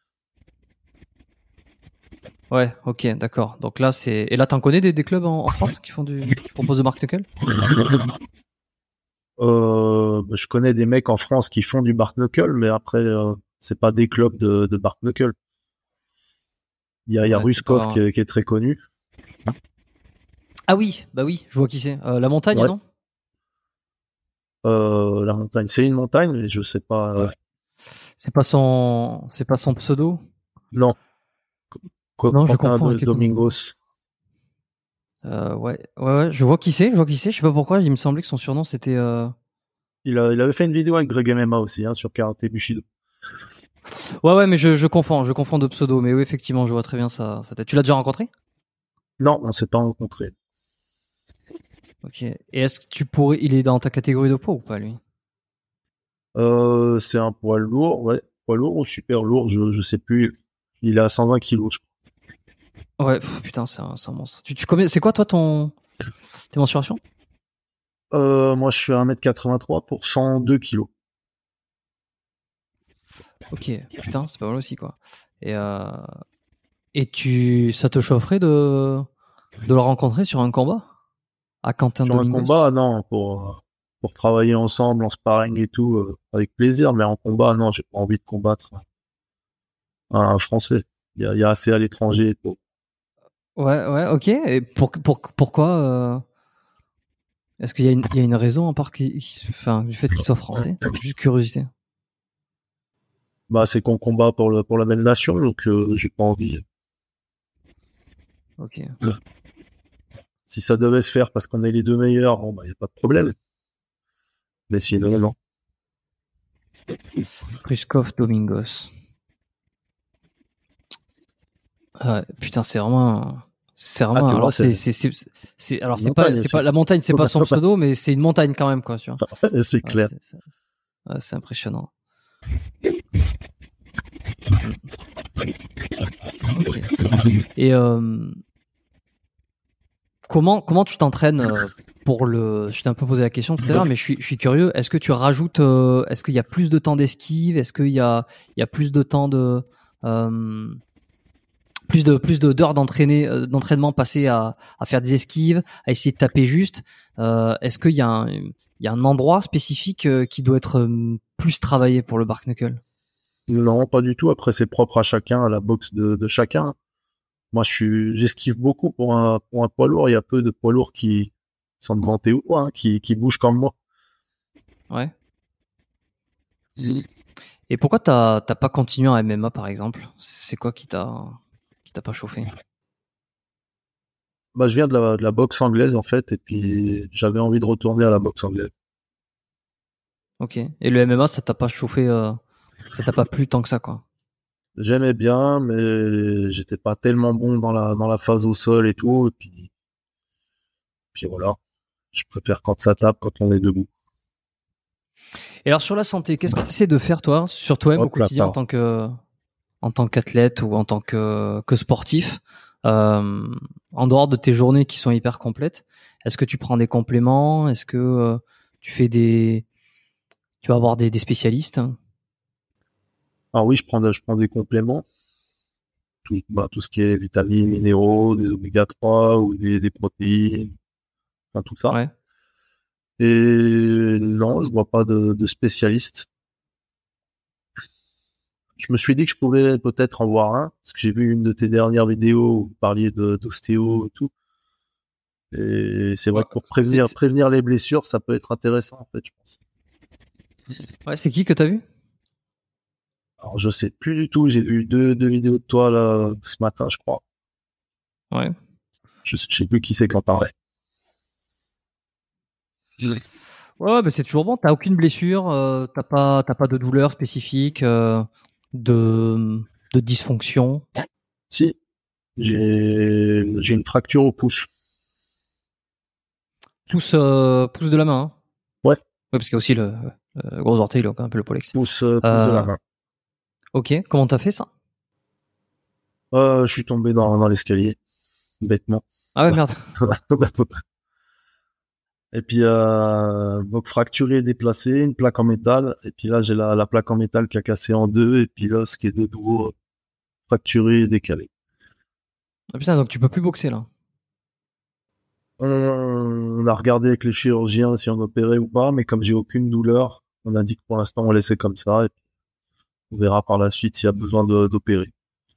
Ouais, ok, d'accord. Donc là, c'est, et là, t'en connais des, des clubs en, en France qui font du, qui proposent de Bark Knuckle? Euh, bah, je connais des mecs en France qui font du Bark Knuckle, mais après, euh, c'est pas des clubs de, de Bark Knuckle. Il y a, il y a Ouais, c'est Ruskov qui pas. est, qui est très connu. Ah oui, bah oui, je vois qui c'est. Euh, la montagne, Ouais. non? Euh, la montagne, c'est une montagne, mais je sais pas. euh, C'est pas son, c'est pas son pseudo? Non, Qu- Non, je Quentin confonds de avec quelqu'un d'autre. Domingos. Euh, ouais, ouais, ouais, je vois qui c'est, je vois qui c'est. Je sais pas pourquoi. Il me semblait que son surnom c'était. Euh... Il, a, il avait fait une vidéo avec Greg M M A aussi, hein, sur Karaté Bushido. Ouais, ouais, mais je, je confonds, je confonds de pseudo. Mais oui, effectivement, je vois très bien sa, sa tête. Tu l'as déjà rencontré? Non, on s'est pas rencontrés. Ok. Et est-ce que tu pourrais, il est dans ta catégorie de poids ou pas lui? Euh, c'est un poids lourd, ouais. Poids lourd ou super lourd, je, je sais plus. Il est à cent vingt kilos, je Ouais, pff, putain, c'est un, c'est un monstre. Tu, tu combien, c'est quoi toi ton, tes mensurations? crois. Euh, moi, je suis à un mètre quatre-vingt-trois pour cent deux kilos. Ok, putain, c'est pas mal aussi quoi. Et euh, et tu, ça te chaufferait de, de le rencontrer sur un combat à Quentin Sur un combat, Domingos? non, pour, euh, pour travailler ensemble en sparring et tout, euh, avec plaisir, mais en combat, non, j'ai pas envie de combattre un, un Français. Il y a, il y a assez à l'étranger et tout. Ouais, ouais, ok. Et pour, pour, pourquoi euh, est-ce qu'il y a une, il y a une raison à part qu'il, qu'il se- enfin, du fait qu'il soit français? Juste curiosité. Bah, c'est qu'on combat pour le, pour la même nation, donc euh, j'ai pas envie. Ok. Si ça devait se faire parce qu'on est les deux meilleurs, bon, bah, il y a pas de problème. Mais sinon, non. Ruskov Domingos. Ah ouais, putain, c'est vraiment, c'est Ah, vraiment. tu vois, Alors c'est c'est, c'est, c'est, c'est- alors une c'est pas, montagne c'est pas aussi. la montagne, c'est pas son pseudo, mais c'est une montagne quand même quoi, tu vois. C'est Ouais, clair. c'est, c'est, ouais, c'est impressionnant. Ok. Et euh, comment comment tu t'entraînes euh, pour le. Je t'ai un peu posé la question tout à l'heure, mais je suis je suis curieux. Est-ce que tu rajoutes euh, est-ce qu'il y a plus de temps d'esquive? Est-ce qu'il y a il y a plus de temps de euh, plus de plus de d'heures d'entraîner euh, d'entraînement passé à à faire des esquives, à essayer de taper juste? Euh, est-ce qu'il y a un il y a un endroit spécifique euh, qui doit être euh, plus travaillé pour le Bark Knuckle? Non, pas du tout. Après, c'est propre à chacun, à la boxe de, de chacun. Moi, je suis, j'esquive beaucoup pour un, pour un poids lourd. Il y a peu de poids lourds qui sont de vanter ou quoi, hein, qui, qui bougent comme moi. Ouais. Et pourquoi t'as t'as pas continué en M M A par exemple? C'est quoi qui t'a qui t'a pas chauffé? Bah, je viens de la, de la boxe anglaise, en fait, et puis j'avais envie de retourner à la boxe anglaise. Ok. Et le M M A, ça t'a pas chauffé, euh, ça t'a pas plu tant que ça, quoi. J'aimais bien, mais j'étais pas tellement bon dans la, dans la phase au sol et tout. Et puis, puis voilà. Je préfère quand ça tape, quand on est debout. Et alors sur la santé, qu'est-ce que tu essaies de faire toi, sur toi-même au Hop là, quotidien en pardon. tant que en tant qu'athlète ou en tant que que sportif, euh, en dehors de tes journées qui sont hyper complètes? Est-ce que tu prends des compléments? Est-ce que euh, tu fais des, tu vas voir des, des spécialistes? Ah oui, je prends, je prends des compléments. Tout, bah, tout ce qui est vitamines, minéraux, des oméga trois ou des, des protéines, enfin tout ça. Ouais. Et non, je vois pas de, de spécialiste. Je me suis dit que je pouvais peut-être en voir un, parce que j'ai vu une de tes dernières vidéos où vous parliez de d'ostéo et tout. Et c'est vrai Ouais. que pour C'est, prévenir c'est- prévenir les blessures, ça peut être intéressant en fait, je pense. ouais, c'est qui que t'as vu? Alors je sais plus du tout, j'ai vu deux, deux vidéos de toi là ce matin, je crois. Ouais. Je sais, je sais plus qui c'est qui en parlait. Ouais, mais c'est toujours bon. T'as aucune blessure, euh, t'as pas, t'as pas de douleur spécifique, euh, de, de dysfonction. Si, j'ai j'ai une fracture au pouce. Pouce, euh, pouce de la main. Hein. Ouais, Ouais, parce qu'il y a aussi le, le gros orteil, donc un peu le pollex. pouce, euh, pouce de la Euh, main. ok. Comment t'as fait ça? Euh, je suis tombé dans, dans l'escalier, bêtement. Ah ouais, merde. Et puis, euh, donc fracturé, déplacé, une plaque en métal. Et puis là, j'ai la, la plaque en métal qui a cassé en deux. Et puis l'os qui est de nouveau fracturé et décalé. Ah putain, donc tu peux plus boxer là. On, on a regardé avec les chirurgiens si on opérait ou pas, mais comme j'ai aucune douleur, on a dit que pour l'instant, on laissait comme ça. Et puis on verra par la suite s'il y a besoin de- d'opérer.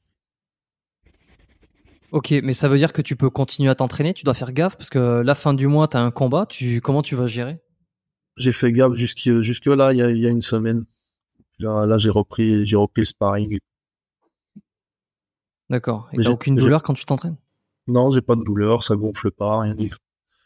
Ok, mais ça veut dire que tu peux continuer à t'entraîner. Tu dois faire gaffe parce que la fin du mois, t'as un combat. Tu, comment tu vas gérer? J'ai fait gaffe jusqu'à jusque là, il y a, il y a une semaine. Là, là j'ai repris, j'ai repris le sparring. D'accord. Et Mais t'as j'ai, aucune j'ai- douleur quand tu t'entraînes? non, j'ai pas de douleur, ça gonfle pas, rien du tout.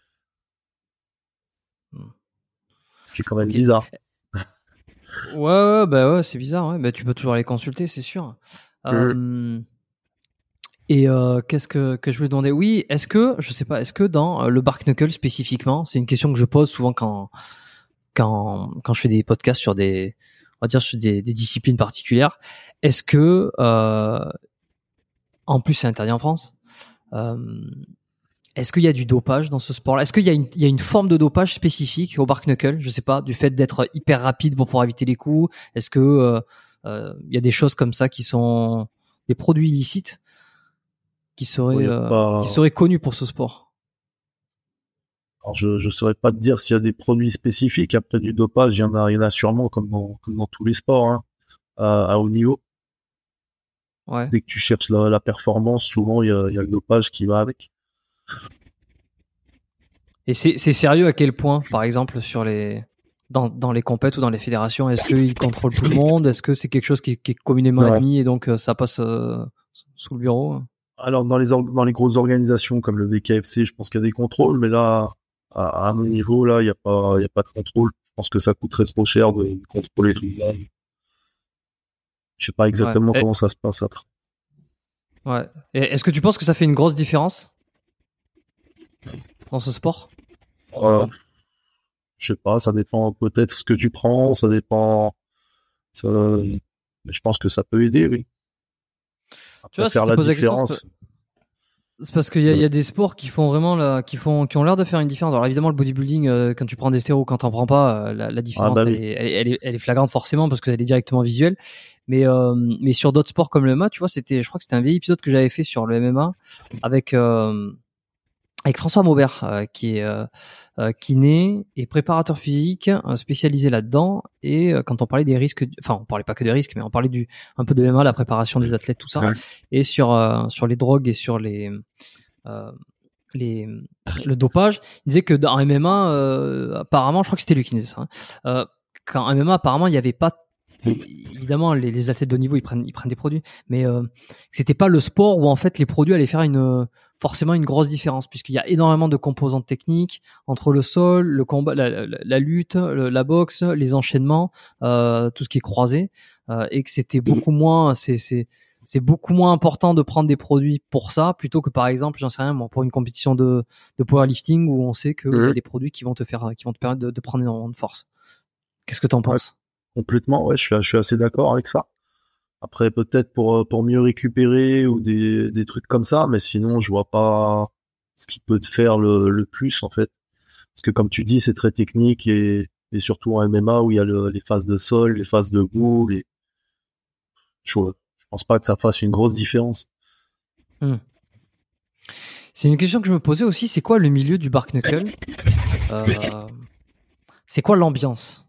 Hmm. Ce qui est quand même Ok. bizarre. Ouais, ouais, bah ouais, c'est bizarre. Ouais. Bah, tu peux toujours aller consulter, c'est sûr. Euh, Euh, et euh, qu'est-ce que, que je voulais demander? Oui, est-ce que, je sais pas, est-ce que dans euh, le Bark Knuckle spécifiquement, c'est une question que je pose souvent quand, quand, quand je fais des podcasts sur des, on va dire sur des, des disciplines particulières. Est-ce que, euh, en plus c'est interdit en France, euh, est-ce qu'il y a du dopage dans ce sport-là? Est-ce qu'il y a une, il y a une forme de dopage spécifique au Bark Knuckle? Je sais pas, du fait d'être hyper rapide pour pouvoir éviter les coups. Est-ce que euh, euh, il y a des choses comme ça qui sont des produits illicites qui bon, seraient y a euh, qui pas, seraient connus pour ce sport? alors je, je saurais pas te dire s'il y a des produits spécifiques. Après du dopage, il y en a, il y en a sûrement comme dans, comme dans tous les sports, hein, à, à haut niveau. Ouais. Dès que tu cherches la, la performance, souvent il y a, il y a le dopage qui va avec. Et c'est c'est sérieux à quel point, par exemple, sur les dans dans les compètes ou dans les fédérations, est-ce qu'ils contrôlent tout le monde? Est-ce que c'est quelque chose qui, qui est communément Non. admis et donc euh, ça passe euh, sous le bureau? Alors dans les or- dans les grosses organisations comme le V K F C, je pense qu'il y a des contrôles, mais là, à, à mon niveau, là, il y a pas, il y a pas de contrôle. Je pense que ça coûterait trop cher de contrôler tout le monde. Je sais pas Ouais. exactement Et, comment ça se passe après. ouais. Et est-ce que tu penses que ça fait une grosse différence dans ce sport? Euh, je sais pas, ça dépend peut-être ce que tu prends, ça dépend. Ça, mais je pense que ça peut aider, oui. Tu Après vois, si je faire te la pose la question, c'est différence. c'est parce qu'il y a, il euh, y a des sports qui font vraiment la, qui font, qui ont l'air de faire une différence. Alors évidemment, le bodybuilding, euh, quand tu prends des stéroïdes, quand t'en prends pas, euh, la, la Ah différence, bah elle oui. est, elle, est, elle est, elle est flagrante forcément parce que elle est directement visuelle. Mais, euh, mais sur d'autres sports comme le M M A, tu vois, c'était, je crois que c'était un vieil épisode que j'avais fait sur le M M A avec, euh, avec François Maubert, euh, qui est euh, euh, kiné et préparateur physique euh, spécialisé là-dedans. Et euh, quand on parlait des risques, enfin, on parlait pas que des risques, mais on parlait du un peu de M M A, la préparation des athlètes, tout ça, Ouais. et sur euh, sur les drogues et sur les euh, les le dopage. Il disait que dans M M A, euh, apparemment, je crois que c'était lui qui disait ça. Hein, euh, qu'en M M A, apparemment, il n'y avait pas évidemment les, les athlètes de haut niveau ils prennent ils prennent des produits, mais euh, c'était pas le sport où en fait les produits allaient faire une forcément une grosse différence puisqu'il y a énormément de composantes techniques entre le sol, le combat, la, la, la lutte, le, la boxe, les enchaînements, euh, tout ce qui est croisé, euh, et que c'était beaucoup moins c'est c'est c'est beaucoup moins important de prendre des produits pour ça plutôt que par exemple j'en sais rien moi, pour une compétition de de powerlifting où on sait qu'il y a Mhm. des produits qui vont te faire qui vont te permettre de, de prendre énormément de force. Qu'est-ce que t'en Ouais, penses? complètement. Ouais, je suis, je suis assez d'accord avec ça. Après, peut-être pour euh, pour mieux récupérer ou des des trucs comme ça, mais sinon, je vois pas ce qui peut te faire le le plus en fait. Parce que comme tu dis, c'est très technique et et surtout en M M A où il y a le, les phases de sol, les phases debout, les je, je pense pas que ça fasse une grosse différence. Hmm. C'est une question que je me posais aussi, c'est quoi le milieu du Bark Knuckle? Euh, c'est quoi l'ambiance?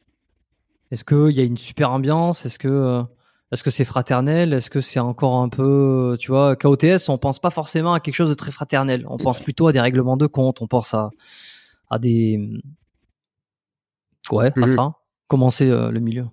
Est-ce qu'il y a une super ambiance? Est-ce que euh, est-ce que c'est fraternel? Est-ce que c'est encore un peu, tu vois, K O T S, on pense pas forcément à quelque chose de très fraternel. On pense plutôt à des règlements de compte, on pense à, à des... Ouais, à Mhm. ça. Comment c'est euh, le milieu?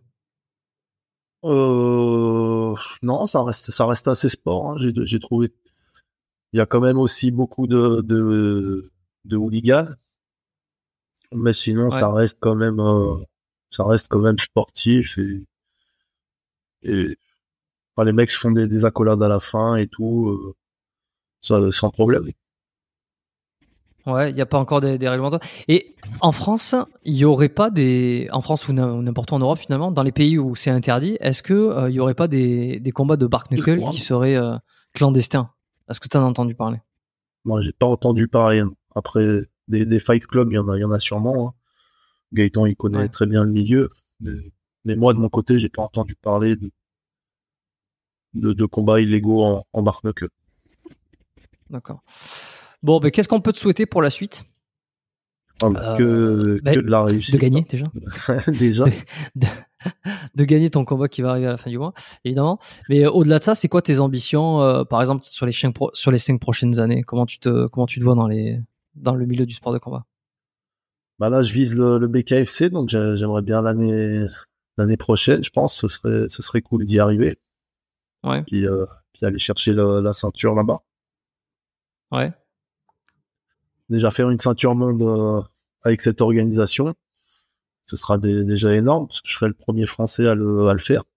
Euh, non, ça reste ça reste assez sport, hein, j'ai j'ai trouvé. Il y a quand même aussi beaucoup de de de hooligans. Mais sinon, Ouais. ça reste quand même, euh, ça reste quand même sportif et, et enfin, les mecs font des, des accolades à la fin et tout, euh, ça, sans problème. Ouais, il n'y a pas encore des, des réglementations. Et en France, il y aurait pas des, en France ou n'im- n'importe où en Europe finalement, dans les pays où c'est interdit, est-ce que euh, il y aurait pas des, des combats de Bark Knuckle qui seraient euh, clandestins? Est-ce que tu en as entendu parler? Moi, j'ai pas entendu parler. Hein. Après, des, des fight clubs, il y en a, il y en a sûrement. Hein. Gaëtan, il connaît Ouais, très bien le milieu. Mais, mais moi, de mon côté, j'ai pas entendu parler de, de, de combats illégaux en, en bark knuckle. d'accord. Bon, ben qu'est-ce qu'on peut te souhaiter pour la suite? Ah, bah, Euh, que, que ben, de la de réussite. gagner Hein. déjà, Déjà. de, de, de gagner ton combat qui va arriver à la fin du mois, évidemment. Mais euh, au-delà de ça, c'est quoi tes ambitions, euh, par exemple sur les cinq pro- sur les cinq prochaines années? Comment tu te comment tu te vois dans les dans le milieu du sport de combat? Bah là, je vise le, le B K F C, donc j'ai- j'aimerais bien l'année l'année prochaine, je pense, ce serait ce serait cool d'y arriver, Ouais, puis euh, puis aller chercher le- la ceinture là-bas. ouais. Déjà faire une ceinture monde euh, avec cette organisation, ce sera dé- déjà énorme parce que je serai le premier Français à le à le faire.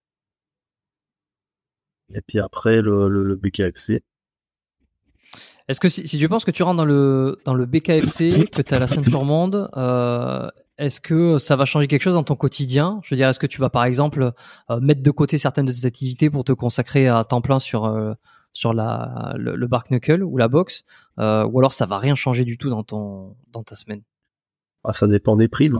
Et puis après le le, le B K F C. Est-ce que si, si tu penses que tu rentres dans le dans le B K F C, que tu as la ceinture monde, euh, est-ce que ça va changer quelque chose dans ton quotidien? Je veux dire, est-ce que tu vas par exemple euh, mettre de côté certaines de tes activités pour te consacrer à temps plein sur euh, sur la le, le bark knuckle ou la boxe, euh, ou alors ça va rien changer du tout dans ton dans ta semaine? Ah, ça dépend des primes.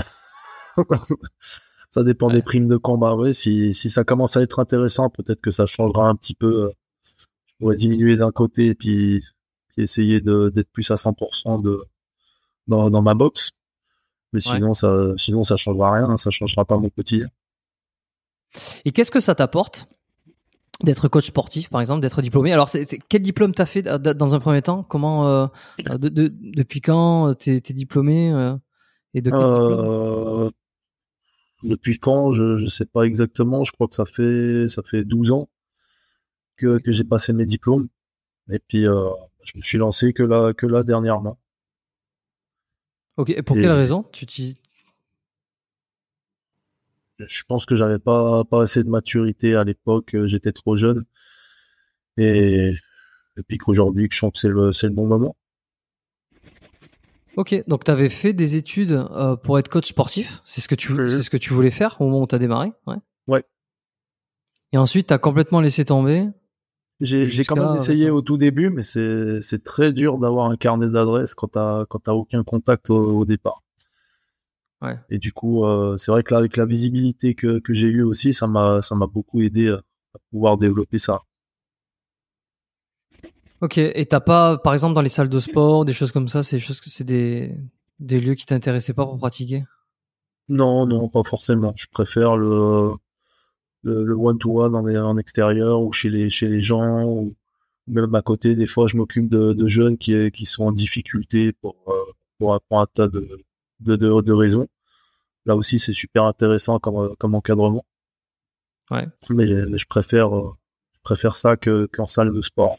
Ça dépend des Ouais. primes de combat. Ouais, si si ça commence à être intéressant, peut-être que ça changera un petit peu. euh, Je pourrais diminuer d'un côté et puis, puis essayer de d'être plus à cent pour cent de dans dans ma boxe. Mais Ouais. sinon, ça, sinon, ça changera rien, hein, ça changera pas mon quotidien. Et qu'est-ce que ça t'apporte d'être coach sportif, par exemple, d'être diplômé? Alors, c'est, c'est- quel diplôme t'as fait euh, d- dans un premier temps? Comment, euh, euh, de, de- depuis quand euh, t'es, t'es diplômé euh, et de quel diplôme? Euh, depuis quand, je, je sais pas exactement, je crois que ça fait, ça fait douze ans que, que j'ai passé mes diplômes. Et puis, euh, je me suis lancé que là, que là dernièrement. Ok. Et pour quelle Et raison tu t'y... je pense que j'avais pas, pas assez de maturité à l'époque, euh, j'étais trop jeune. Et, et puis qu'aujourd'hui, que je sens que c'est le, c'est le bon moment. Ok. Donc, t'avais fait des études euh, pour être coach sportif. C'est ce que tu, c'est ce que tu voulais faire au moment où t'as démarré. Ouais. Ouais. Et ensuite, t'as complètement laissé tomber J'ai, j'ai quand même jusqu'à essayé récemment. au tout début, mais c'est, c'est très dur d'avoir un carnet d'adresses quand t'as, quand t'as aucun contact au, au départ. Ouais. Et du coup, euh, c'est vrai que là, avec la visibilité que, que j'ai eue aussi, ça m'a, ça m'a beaucoup aidé à, à pouvoir développer ça. Ok. Et t'as pas, par exemple, dans les salles de sport, des choses comme ça, c'est des choses que c'est des des lieux qui t'intéressaient pas pour pratiquer? Non, non, pas forcément. Je préfère le, le, le one-to-one en, en extérieur ou chez les, chez les gens ou même à côté. Des fois, je m'occupe de, de jeunes qui, qui sont en difficulté pour, euh, pour, pour un tas de, de, de, de raisons. Là aussi, c'est super intéressant comme, comme encadrement. Ouais. Mais, mais je préfère, euh, je préfère ça que, qu'en salle de sport.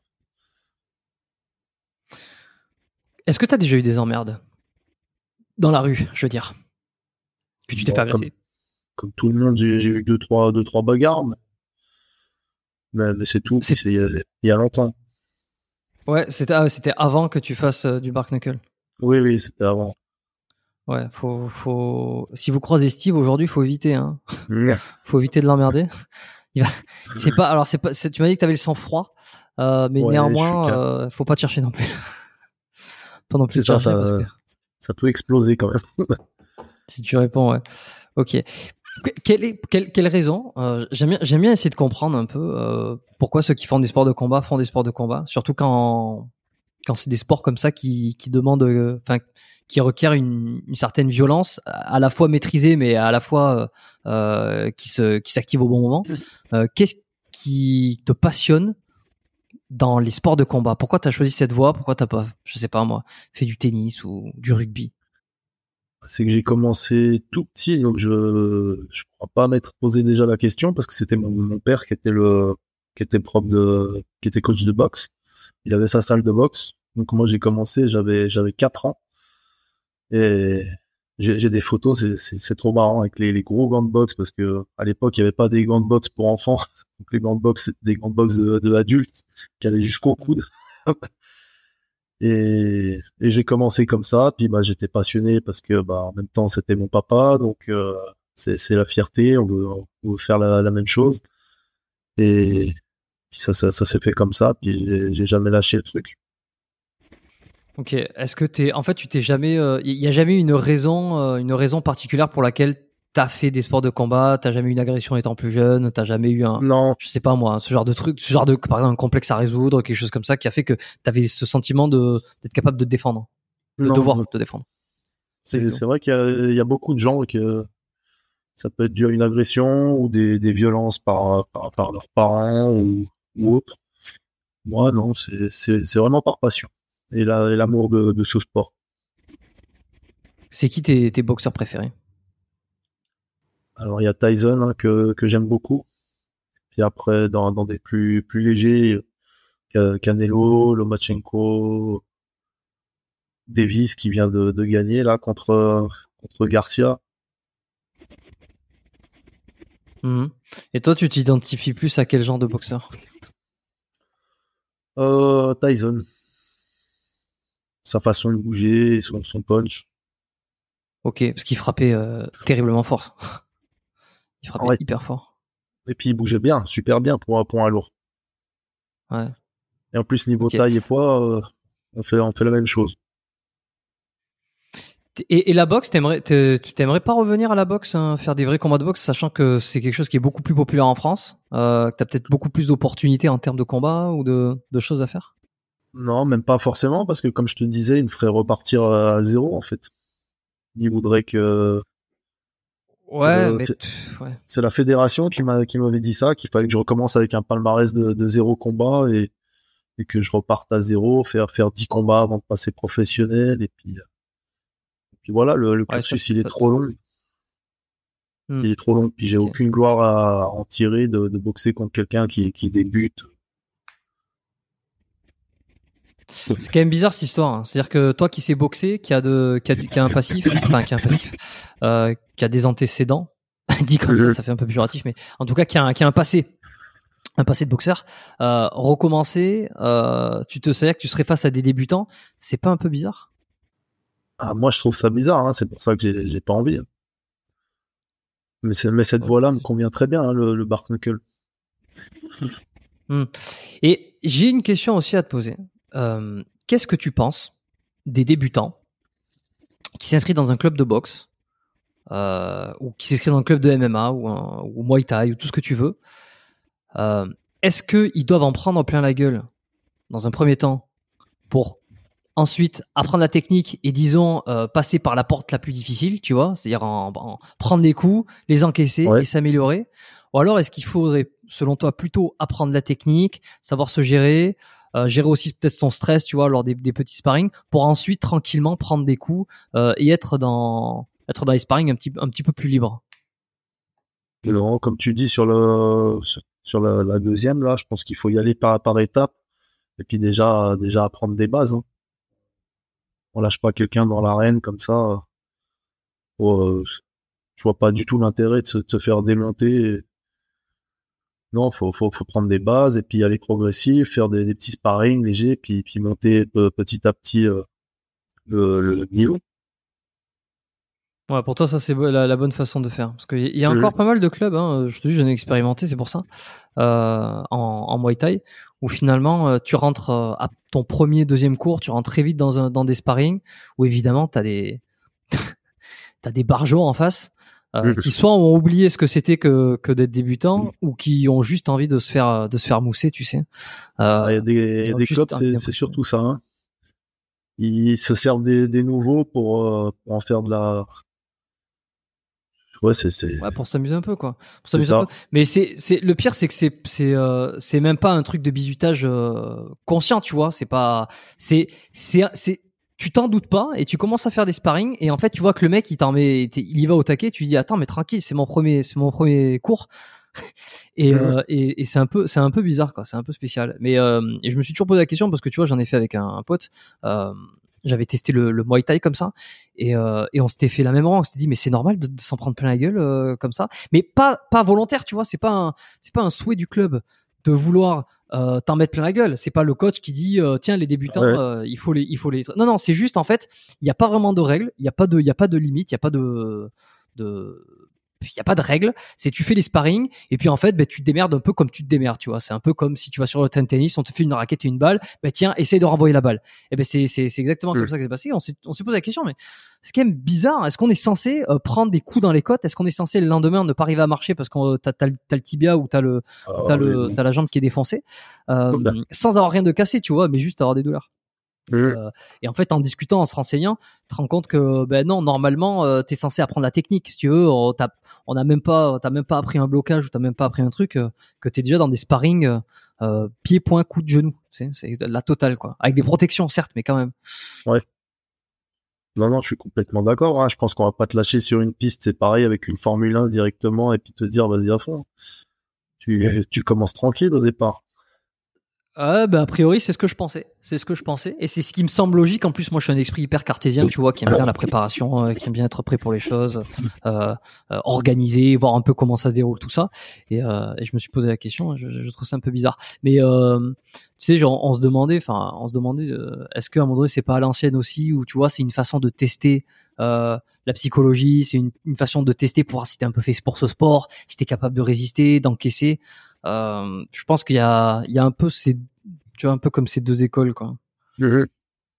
Est-ce que t'as déjà eu des emmerdes dans la rue, je veux dire, que tu t'es fait Bon, comme, agresser? comme tout le monde, j'ai, j'ai eu deux, trois, deux, trois bagarres, mais, mais, mais c'est tout. Puis C'est c'est il y a, il y a longtemps. ouais, c'était ah, c'était avant que tu fasses euh, du bark knuckle. Oui, oui, c'était avant. Ouais, faut faut si vous croisez Steve aujourd'hui, faut éviter hein. Ouais, Faut éviter de l'emmerder. Il va c'est pas alors c'est pas c'est- tu m'as dit que t'avais le sang froid, euh, mais je suis néanmoins calme. euh, faut pas te chercher non plus. Pas non plus C'est te ça, chercher parce ça, que ça peut exploser quand même. si tu réponds ouais. OK. Que- Quelle est quelle quelle raison euh, j'aime bien j'aime bien essayer de comprendre un peu euh, pourquoi ceux qui font des sports de combat font des sports de combat, surtout quand quand c'est des sports comme ça qui, qui demandent, euh, enfin, qui requièrent une, une certaine violence, à la fois maîtrisée, mais à la fois euh, euh, qui se, qui s'active au bon moment. Euh, qu'est-ce qui te passionne dans les sports de combat? Pourquoi t'as choisi cette voie? Pourquoi t'as pas, je sais pas moi, fait du tennis ou du rugby? C'est que j'ai commencé tout petit, donc je je crois pas m'être posé déjà la question parce que c'était mon, mon père qui était le qui était prof de qui était coach de boxe. Il avait sa salle de boxe. Donc moi j'ai commencé, j'avais j'avais quatre ans et j'ai, j'ai des photos, c'est, c'est, c'est trop marrant avec les, les gros gants de boxe parce que à l'époque il y avait pas des gants de boxe pour enfants, donc les gants de boxe c'était des gants de boxe de, de adultes qui allaient jusqu'au coude. et, et j'ai commencé comme ça, puis bah j'étais passionné parce que bah en même temps c'était mon papa, donc euh, c'est, c'est la fierté, on veut, on veut faire la, la même chose et puis ça, ça, ça s'est fait comme ça, puis j'ai, j'ai jamais lâché le truc. Ok. Est-ce que t'es, en fait, tu t'es jamais, il euh, y a jamais une raison, euh, une raison particulière pour laquelle t'as fait des sports de combat, t'as jamais eu une agression étant plus jeune, t'as jamais eu un, Non, je sais pas moi, ce genre de truc, ce genre de, par exemple, un complexe à résoudre, quelque chose comme ça, qui a fait que t'avais ce sentiment de d'être capable de te défendre, de non, devoir non. te défendre. C'est, c'est vrai qu'il y a, il y a beaucoup de gens que ça peut être dû à une agression ou des, des violences par, par, par leurs parents ou, ou autre. Moi, non, c'est, c'est, c'est vraiment par passion et, la, et l'amour de, de ce sport. C'est qui tes, tes boxeurs préférés? Alors, il y a Tyson hein, que, que j'aime beaucoup. Puis après, dans, dans des plus, plus légers, Canelo, Lomachenko, Davis qui vient de, de gagner là contre, contre Garcia. Mmh. Et toi, tu t'identifies plus à quel genre de boxeur? Euh, Tyson. Sa façon de bouger, son, son punch. Ok, parce qu'il frappait euh, terriblement fort. Il frappait Ouais. hyper fort. Et puis il bougeait bien, super bien pour un point lourd. Ouais. Et en plus, niveau Ok. taille et poids, euh, on fait, on fait la même chose. Et, et la boxe, t'aimerais, tu t'aimerais pas revenir à la boxe, hein, faire des vrais combats de boxe, sachant que c'est quelque chose qui est beaucoup plus populaire en France, euh, que t'as peut-être beaucoup plus d'opportunités en termes de combat ou de, de choses à faire? Non, même pas forcément, parce que comme je te disais, il me ferait repartir à zéro, en fait. Il voudrait que... C'est Ouais, le, mais c'est, t- ouais. c'est la fédération qui m'a, qui m'avait dit ça, qu'il fallait que je recommence avec un palmarès de, de zéro combat et, et que je reparte à zéro, faire, faire dix combats avant de passer professionnel. Et puis, et puis voilà, le, le Ouais, ça, cursus, il est ça, trop long. hmm, Il est trop long. Puis j'ai ok. aucune gloire à en tirer de, de boxer contre quelqu'un qui, qui débute. C'est quand même bizarre cette histoire, hein. C'est-à-dire que toi qui sais boxer, qui a de, qui a, du- qui a un passif, enfin qui a un passif, euh, qui a des antécédents, dit comme ça, ça fait un peu péjoratif, mais en tout cas qui a un, qui a un passé, un passé de boxeur, euh, recommencer, euh, tu te sais que tu serais face à des débutants, c'est pas un peu bizarre? Ah, moi, je trouve ça bizarre, hein, c'est pour ça que j'ai, j'ai pas envie. Hein. Mais, c'est- mais cette Ouais. voie-là me convient très bien, hein, le, le Bark Knuckle. Hmm. Et j'ai une question aussi à te poser. Euh, qu'est-ce que tu penses des débutants qui s'inscrivent dans un club de boxe euh, ou qui s'inscrivent dans un club de M M A ou, un, ou Muay Thai ou tout ce que tu veux? Euh, est-ce qu'ils doivent en prendre plein la gueule dans un premier temps pour ensuite apprendre la technique et disons euh, passer par la porte la plus difficile, tu vois, c'est-à-dire en, en prendre des coups, les encaisser Ouais. et s'améliorer? Ou alors est-ce qu'il faudrait, selon toi, plutôt apprendre la technique, savoir se gérer, euh, gérer aussi peut-être son stress, tu vois, lors des, des petits sparring, pour ensuite tranquillement prendre des coups euh, et être dans être dans les sparring un petit un petit peu plus libre? Et non, comme tu dis sur le sur, sur la, la deuxième là, je pense qu'il faut y aller par par étapes et puis déjà déjà apprendre des bases. Hein. On lâche pas quelqu'un dans l'arène comme ça. Oh, euh, je vois pas du tout l'intérêt de se, de se faire démonter. Non, faut faut faut prendre des bases et puis aller progressif, faire des, des petits sparring légers, puis puis monter euh, petit à petit euh, le, le niveau. Ouais, pour toi, ça c'est bo- la, la bonne façon de faire. Parce qu'il y y a Mhm. encore pas mal de clubs, hein, je te dis, j'en ai expérimenté, c'est pour ça, euh, en, en Muay Thai, où finalement, euh, tu rentres euh, à ton premier, deuxième cours, tu rentres très vite dans, un, dans des sparring, où évidemment, t'as des, t'as des barjots en face, euh, qui soit ont oublié ce que c'était que, que d'être débutant, ou qui ont juste envie de se faire, de se faire mousser, tu sais. Ah, il y Euh, a des, il y et a ont des clubs, juste envie c'est d'un c'est coup de pied. surtout ça. Hein. Ils se servent des, des nouveaux pour, euh, pour en faire de la. Ouais, c'est c'est Ouais, pour s'amuser un peu, quoi. Pour c'est s'amuser un peu. ça. Mais c'est, c'est le pire, c'est que c'est, c'est, euh, c'est même pas un truc de bizutage euh, conscient, tu vois. C'est pas, c'est, c'est, c'est, tu t'en doutes pas et tu commences à faire des sparring et en fait, tu vois que le mec, il t'en met, t'es- il y va au taquet. Tu lui dis, attends, mais tranquille, c'est mon premier, c'est mon premier cours. Et, Mhm. euh, et, et c'est un peu, c'est un peu bizarre, quoi. C'est un peu spécial. Mais euh, et je me suis toujours posé la question parce que tu vois, j'en ai fait avec un, un pote. Euh, j'avais testé le, le Muay Thai comme ça, et, euh, et on s'était fait la même rang. On s'était dit, mais c'est normal de, de s'en prendre plein la gueule euh, comme ça, mais pas pas volontaire, tu vois. C'est pas un c'est pas un souhait du club de vouloir euh, t'en mettre plein la gueule. C'est pas le coach qui dit euh, tiens les débutants, Ouais. euh, il faut les il faut les. Non non, c'est juste en fait, il y a pas vraiment de règles, il y a pas de il y a pas de limite, il y a pas de de il y a pas de règles, c'est tu fais les sparring et puis en fait ben, tu te démerdes un peu comme tu te démerdes, tu vois. C'est un peu comme si tu vas sur le terrain de tennis, on te fait une raquette et une balle, ben tiens, essaye de renvoyer la balle. Et ben c'est c'est c'est exactement Mm. comme ça que c'est passé. On s'est on s'est posé la question, mais c'est quand même bizarre. Est-ce qu'on est censé euh, prendre des coups dans les côtes? Est-ce qu'on est censé le lendemain ne pas arriver à marcher parce que t'as, t'as, t'as le tibia ou t'as le Ah, t'as oui, le oui. t'as la jambe qui est défoncée euh, Comme ça. sans avoir rien de cassé, tu vois, mais juste avoir des douleurs. Mm. Euh, et en fait, en discutant, en se renseignant, tu te rends compte que ben non, normalement, euh, t'es censé apprendre la technique. Si tu veux, on t'a, on a même pas, t'as même pas appris un blocage ou t'as même pas appris un truc euh, que t'es déjà dans des sparring euh, euh, pied, point, coup de genou. C'est, c'est la totale quoi, avec des protections certes, mais quand même. Ouais. Non, non, je suis complètement d'accord. Hein. Je pense qu'on va pas te lâcher sur une piste, c'est pareil avec une Formule un directement et puis te dire vas-y à fond. Tu, tu commences tranquille au départ. Euh, ben, a priori, c'est ce que je pensais. C'est ce que je pensais. Et c'est ce qui me semble logique. En plus, moi, je suis un esprit hyper cartésien, tu vois, qui aime bien la préparation, euh, qui aime bien être prêt pour les choses, euh, euh, organiser, voir un peu comment ça se déroule, tout ça. Et, euh, et je me suis posé la question, je, je trouve ça un peu bizarre. Mais, euh, tu sais, genre, on se demandait, enfin, on se demandait, euh, est-ce qu'à un moment donné, c'est pas à l'ancienne aussi, où, tu vois, c'est une façon de tester, euh, la psychologie, c'est une, une façon de tester pour voir si t'es un peu fait pour ce sport, si t'es capable de résister, d'encaisser. Euh, je pense qu'il y a, il y a un peu ces, tu vois, un peu comme ces deux écoles, quoi. Mhm.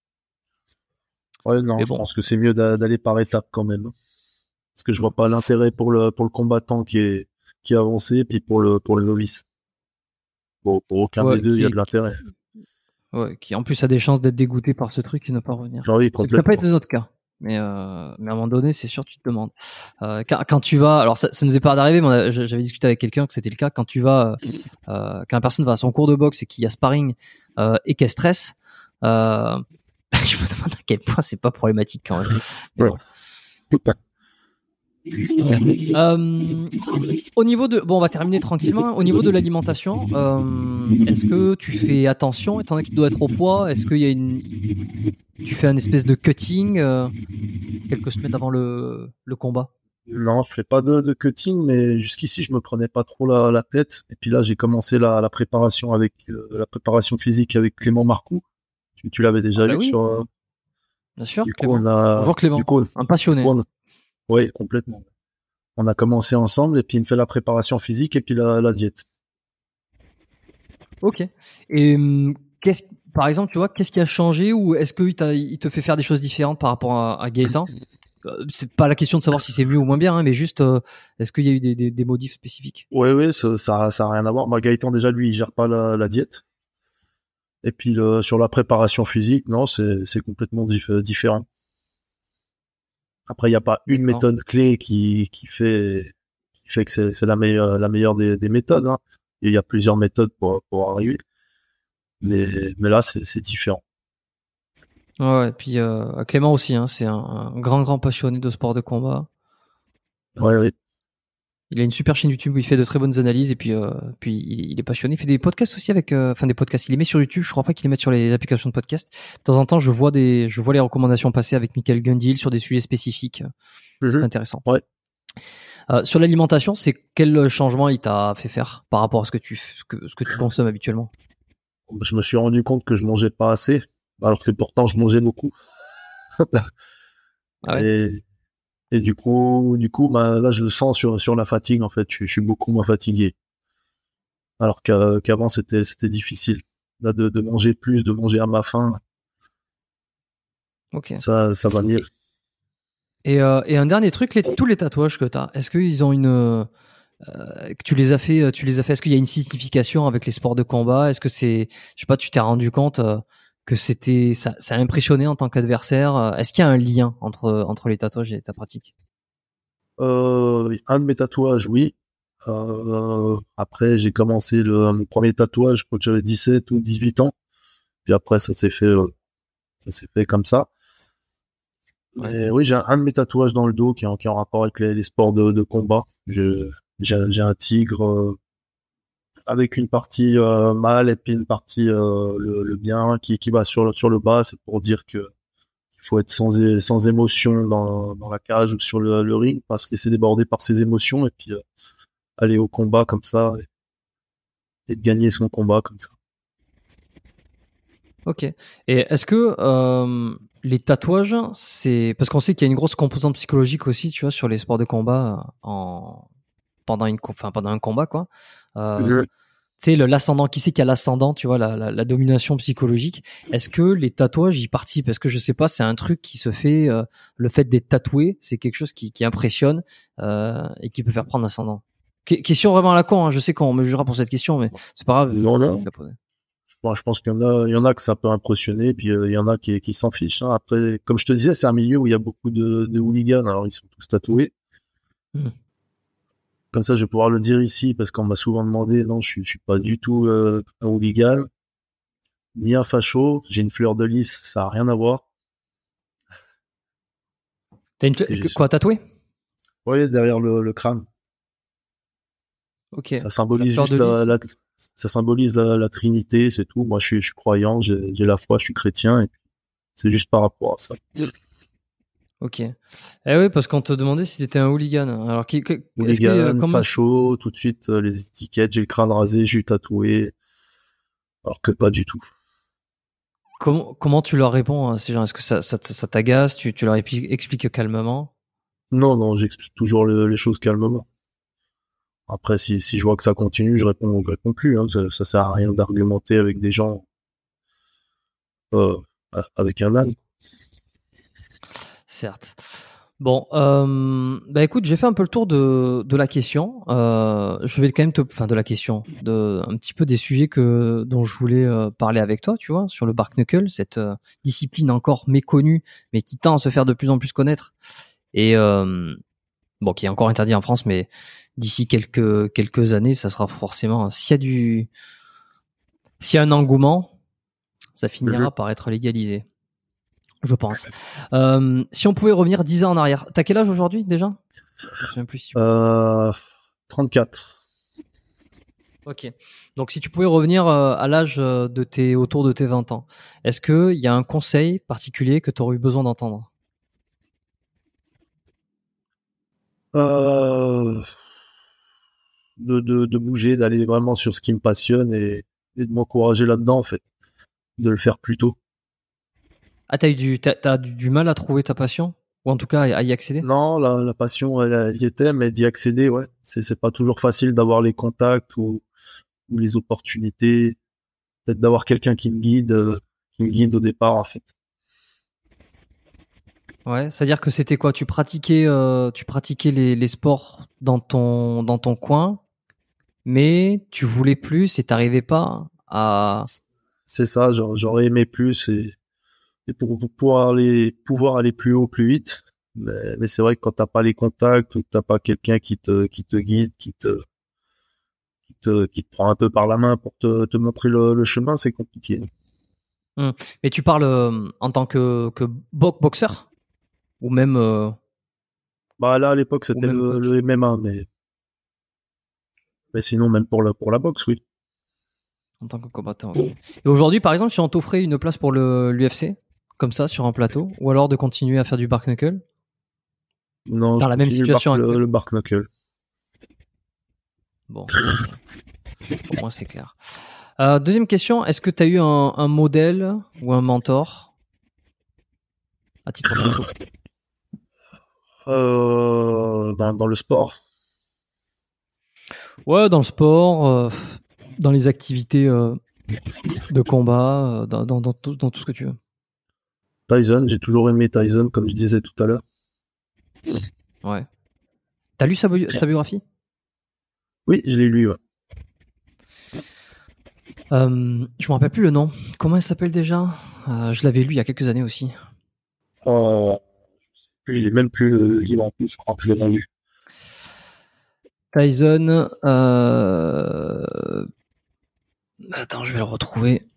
Ouais, non, Mais je bon, pense que c'est mieux d'a- d'aller par étapes quand même. Parce que je vois pas l'intérêt pour le pour le combattant qui est qui est avancé, puis pour le pour le novice. Pour, pour aucun des ouais, deux, il y a qui, de l'intérêt. ouais, qui en plus a des chances d'être dégoûté par ce truc et ne pas revenir. Ah oui, Ce qui n'a pas complètement. été notre cas. Mais, euh, mais à un moment donné, c'est sûr, tu te demandes. Euh, quand, quand tu vas, alors ça, ça nous est pas arrivé, mais on a- j'avais discuté avec quelqu'un que c'était le cas. Quand tu vas, euh, quand la personne va à son cours de boxe et qu'il y a sparring euh, et qu'elle stresse, euh, je me demande à quel point c'est pas problématique quand même. Mais Ouais. bon. Euh, au niveau de, bon, on va terminer tranquillement. Au niveau de l'alimentation, euh, est-ce que tu fais attention, étant donné que tu dois être au poids, est-ce qu'il y a une, tu fais un espèce de cutting euh, quelques semaines avant le, le combat? Non, je fais pas de, de cutting, mais jusqu'ici, je me prenais pas trop la, la tête. Et puis là, j'ai commencé la, la préparation avec euh, la préparation physique avec Clément Marcoux. Tu, tu l'avais Ah déjà bah vu oui, sur. euh, bien sûr, du coup, on Clément. a. Bonjour Du Clément, coup, on- un du coup, passionné. on, oui, complètement. On a commencé ensemble et puis il me fait la préparation physique et puis la, la diète. Ok. Et hum, qu'est-ce, par exemple, tu vois, qu'est-ce qui a changé ou est-ce qu'il t'a, il te fait faire des choses différentes par rapport à, à Gaëtan? Euh, C'est pas la question de savoir si c'est mieux ou moins bien, hein, mais juste, euh, est-ce qu'il y a eu des, des, des modifs spécifiques? Oui, oui, ça, ça, ça a rien à voir. Bah, Gaëtan, déjà, lui, il gère pas la, la diète. Et puis, le, sur la préparation physique, non, c'est, c'est complètement dif- euh, différent. Après, il n'y a pas une D'accord. méthode clé qui, qui fait, qui fait que c'est, c'est la meilleure, la meilleure des, des méthodes, hein. Il y a plusieurs méthodes pour, pour arriver. Mais, mais là, c'est, c'est différent. Ouais, ouais. Et puis euh, Clément aussi, hein, c'est un, un grand, grand passionné de sport de combat. Ouais, oui. Il a une super chaîne YouTube où il fait de très bonnes analyses et puis, euh, puis il, il est passionné. Il fait des podcasts aussi avec, euh, enfin des podcasts. Il les met sur YouTube. Je crois pas qu'il les mette sur les applications de podcast. De temps en temps, je vois des, je vois les recommandations passer avec Michael Gundil sur des sujets spécifiques. Mhm. Intéressant. Ouais. Euh, sur l'alimentation, c'est quel changement il t'a fait faire par rapport à ce que tu, ce que, ce que tu consommes habituellement? Je me suis rendu compte que je mangeais pas assez, alors que pourtant, je mangeais beaucoup. Ah ouais? Et, et du coup, du coup, bah, là, je le sens sur, sur la fatigue, en fait. Je, je suis beaucoup moins fatigué. Alors qu'a- qu'avant, c'était, c'était difficile. Là, de, de manger plus, de manger à ma faim, Ok. ça, ça va mieux. Et, euh, et un dernier truc, les, tous les tatouages que t'as, est-ce qu'ils ont une, euh, que tu les as fait, tu les as fait, est-ce qu'il y a une signification avec les sports de combat? Est-ce que c'est, je sais pas, tu t'es rendu compte euh, que c'était, ça, ça a impressionné en tant qu'adversaire? euh, Est-ce qu'il y a un lien entre, entre les tatouages et ta pratique? Euh, un de mes tatouages, oui. Euh, après, j'ai commencé le, mon premier tatouage quand j'avais dix-sept ou dix-huit ans. Puis après, ça s'est fait, euh, ça s'est fait comme ça. Ouais. Mais oui, j'ai un, un de mes tatouages dans le dos qui est en, qui est en rapport avec les, les sports de, de combat. Je, j'ai, j'ai un tigre euh, avec une partie euh, mâle et puis une partie euh, le, le bien qui, qui va sur, le- sur le bas. C'est pour dire que faut être sans, é- sans émotion dans, dans la cage ou sur le, le ring, pas se laisser déborder par ses émotions et puis euh, aller au combat comme ça et, et de gagner son combat comme ça. Ok. Et est-ce que euh, les tatouages, c'est parce qu'on sait qu'il y a une grosse composante psychologique aussi, tu vois, sur les sports de combat euh, en pendant une, co- enfin pendant un combat, quoi. Euh, Je- tu sais, le- l'ascendant, qui c'est qui a l'ascendant, tu vois, la, la, la domination psychologique. Est-ce que les tatouages y participent? Est-ce que je sais pas, c'est un truc qui se fait, euh, le fait d'être tatoué, c'est quelque chose qui, qui impressionne euh, et qui peut faire prendre l'ascendant. Que- question vraiment à la con, hein, je sais qu'on me jugera pour cette question, mais c'est pas grave. Non, Je vais te non. la poser. Bon, je pense qu'il y en a, il y en a que ça peut impressionner, puis euh, il y en a qui, qui s'en fichent. Hein. Après, comme je te disais, c'est un milieu où il y a beaucoup de, de hooligans. Alors ils sont tous tatoués. Hmm. Comme ça, je vais pouvoir le dire ici parce qu'on m'a souvent demandé. Non, je suis, je suis pas du tout euh, un hooligan, ni un facho. J'ai une fleur de lys, ça a rien à voir. T'as une, Et j'ai, quoi tatoué? vous voyez, derrière le, le crâne, Ok. ça La symbolise fleur de juste la, lys. la- ça symbolise la, la Trinité, c'est tout. Moi, je suis, je suis croyant, j'ai, j'ai la foi, je suis chrétien, et c'est juste par rapport à ça. Ok. Eh oui, parce qu'on te demandait si t'étais un hooligan. Alors, qui, que- est-ce que euh, Hooligan, comment facho, tout de suite euh, les étiquettes, j'ai le crâne rasé, j'ai eu tatoué, alors que pas du tout. comment comment tu leur réponds à ces gens? Est-ce que ça ça, t- ça t'agace? Tu tu leur expli- expliques calmement? Non, non, j'explique toujours le- les choses calmement. Après, si, si je vois que ça continue, je réponds, je réponds plus. Hein. Ça, ça sert à rien d'argumenter avec des gens euh, avec un âne. Certes. Bon, euh, bah écoute, j'ai fait un peu le tour de, de la question. Euh, je vais quand même te, enfin de la question, de un petit peu des sujets que dont je voulais euh, parler avec toi, tu vois, sur le bark knuckle, cette euh, discipline encore méconnue, mais qui tend à se faire de plus en plus connaître et euh, bon, qui est encore interdit en France, mais d'ici quelques quelques années, ça sera forcément s'il y a du, s'il y a un engouement, ça Mhm. finira par être légalisé. Je pense. Euh, si on pouvait revenir dix ans en arrière, t'as quel âge aujourd'hui déjà? Je me souviens plus si tu peux. Euh, trente-quatre. Ok. Donc si tu pouvais revenir euh, à l'âge euh, de tes autour de tes vingt ans, est-ce que il y a un conseil particulier que tu aurais eu besoin d'entendre? Euh, de, de, de bouger, d'aller vraiment sur ce qui me passionne et, et de m'encourager là-dedans, en fait. De le faire plus tôt. Ah, t'as eu du t'as, t'as du, du mal à trouver ta passion ou en tout cas à y accéder? Non, la, la passion, elle, elle y était, mais d'y accéder, ouais. C'est, c'est pas toujours facile d'avoir les contacts ou, ou les opportunités. Peut-être d'avoir quelqu'un qui me guide, euh, qui me guide au départ, en fait. Ouais, c'est-à-dire que c'était quoi? Tu pratiquais euh, tu pratiquais les, les sports dans ton dans ton coin, mais tu voulais plus et t'arrivais pas à. C'est ça, genre, j'aurais aimé plus et, et pour, pour pouvoir aller, pouvoir aller plus haut, plus vite. Mais, mais c'est vrai que quand t'as pas les contacts ou que t'as pas quelqu'un qui te, qui te guide, qui te, qui te, qui te prend un peu par la main pour te, te montrer le, le chemin, c'est compliqué. Hmm. Mais tu parles euh, en tant que que bo- boxeur ou même euh, Bah là, à l'époque, ou c'était même le, coach? le M M A, mais, mais sinon, même pour la, pour la boxe, oui. En tant que combattant, ok. Et aujourd'hui, par exemple, si on t'offrait une place pour le l'U F C, comme ça, sur un plateau, ou alors de continuer à faire du bark knuckle, Non, je dans la même continue le bar, situation le, actuelle. le bark knuckle. Bon, ok. Pour moi, c'est clair. Euh, deuxième question, est-ce que tu as eu un, un modèle ou un mentor à titre perso? Euh, dans, dans le sport. Ouais, dans le sport, euh, dans les activités euh, de combat, euh, dans, dans, dans tout, dans tout ce que tu veux. Tyson, j'ai toujours aimé Tyson, comme je disais tout à l'heure. Ouais. T'as lu sa, bio- sa biographie? Oui, je l'ai lu, ouais. Euh, je me rappelle plus le nom. Comment elle s'appelle déjà? Euh, je l'avais lu il y a quelques années aussi. Euh, je l'ai même plus le livre en plus, je crois que je l'ai même lu. Tyson. Euh... Attends, je vais le retrouver.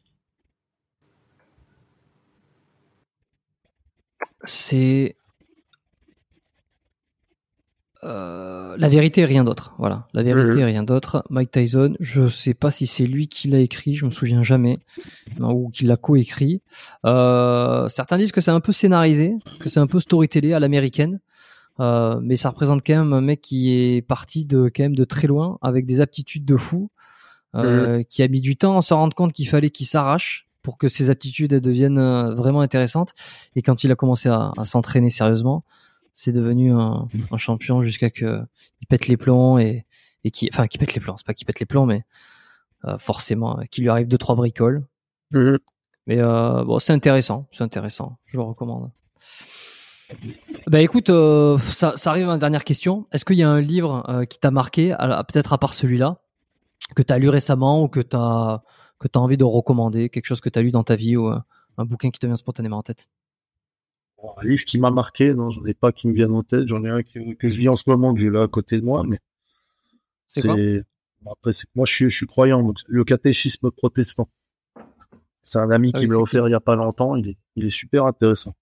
C'est Euh, la vérité et rien d'autre. Voilà, la vérité Mmh. et rien d'autre. Mike Tyson, je sais pas si c'est lui qui l'a écrit, je me souviens jamais, non, ou qui l'a coécrit. Euh, certains disent que c'est un peu scénarisé, que c'est un peu storytellé à l'américaine, euh, mais ça représente quand même un mec qui est parti de quand même de très loin, avec des aptitudes de fou, euh, Mmh. qui a mis du temps à se rendre compte qu'il fallait qu'il s'arrache pour que ses aptitudes elles deviennent euh, vraiment intéressantes. Et quand il a commencé à, à s'entraîner sérieusement, c'est devenu un, un champion jusqu'à que il pète les plombs et, et qui, enfin, qui pète les plombs. C'est pas qu'il pète les plombs, mais euh, forcément, euh, qu'il lui arrive deux trois bricoles. Mmh. Mais euh, bon, c'est intéressant, c'est intéressant. Je le recommande. Bah écoute, euh, ça, ça arrive à une dernière question. Est-ce qu'il y a un livre euh, qui t'a marqué, à- peut-être à part celui-là, que t'as lu récemment ou que t'as que t'as envie de recommander, quelque chose que t'as lu dans ta vie ou euh, un bouquin qui te vient spontanément en tête? Bon, un livre qui m'a marqué, non, j'en ai pas qui me viennent en tête. J'en ai un que, que je lis en ce moment, que j'ai là à côté de moi, mais C'est quoi? c'est, bon, après, c'est que moi, je suis, je suis croyant, donc le catéchisme protestant. C'est un ami Ah qui oui, me l'a offert effectivement. il y a pas longtemps. Il est, il est super intéressant.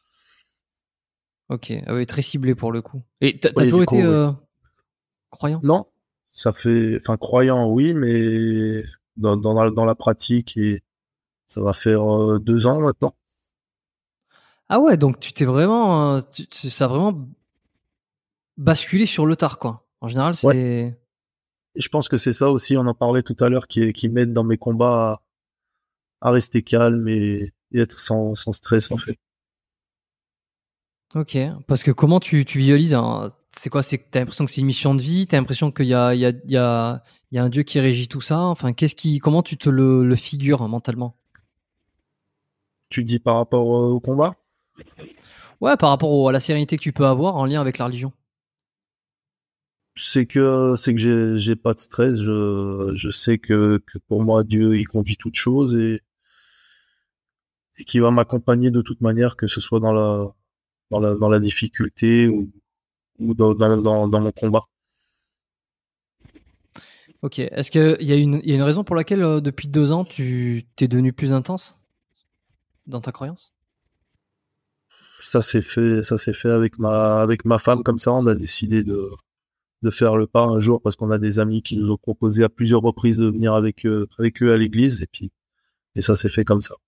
Ok, ah oui, très ciblé pour le coup. Et t'as, t'as Oui, toujours du été coup, oui. euh, croyant? Non, ça fait, enfin, croyant, oui, mais dans, dans la, dans la pratique, et ça va faire euh, deux ans maintenant. Ah ouais, donc tu t'es vraiment, euh, tu- tu- ça a vraiment basculé sur le tard, quoi. En général, Ouais. c'est... Et je pense que c'est ça aussi, on en parlait tout à l'heure, qui, qui m'aide dans mes combats à, à rester calme et, et être sans, sans stress, en fait. Ok, parce que comment tu, tu visualises un- c'est quoi? C'est que t'as l'impression que c'est une mission de vie, t'as l'impression qu'il y a, il y a, il y a, il y a un Dieu qui régit tout ça. Enfin, qu'est-ce qui, comment tu te le, le figures hein, mentalement? Tu dis par rapport euh, au combat? Ouais, par rapport au- à la sérénité que tu peux avoir en lien avec la religion. C'est que, c'est que j'ai, j'ai pas de stress, je, je sais que, que pour moi, Dieu, il conduit toutes choses et, et qu'il va m'accompagner de toute manière, que ce soit dans la, dans la, dans la difficulté ou, ou dans, dans, dans, dans mon combat. Ok, est-ce qu'il y a une, il y a une raison pour laquelle euh, depuis deux ans tu t'es devenu plus intense dans ta croyance? Ça s'est fait, ça s'est fait avec ma, avec ma femme, comme ça, on a décidé de, de faire le pas un jour parce qu'on a des amis qui nous ont proposé à plusieurs reprises de venir avec eux, avec eux à l'église et puis, et ça s'est fait comme ça.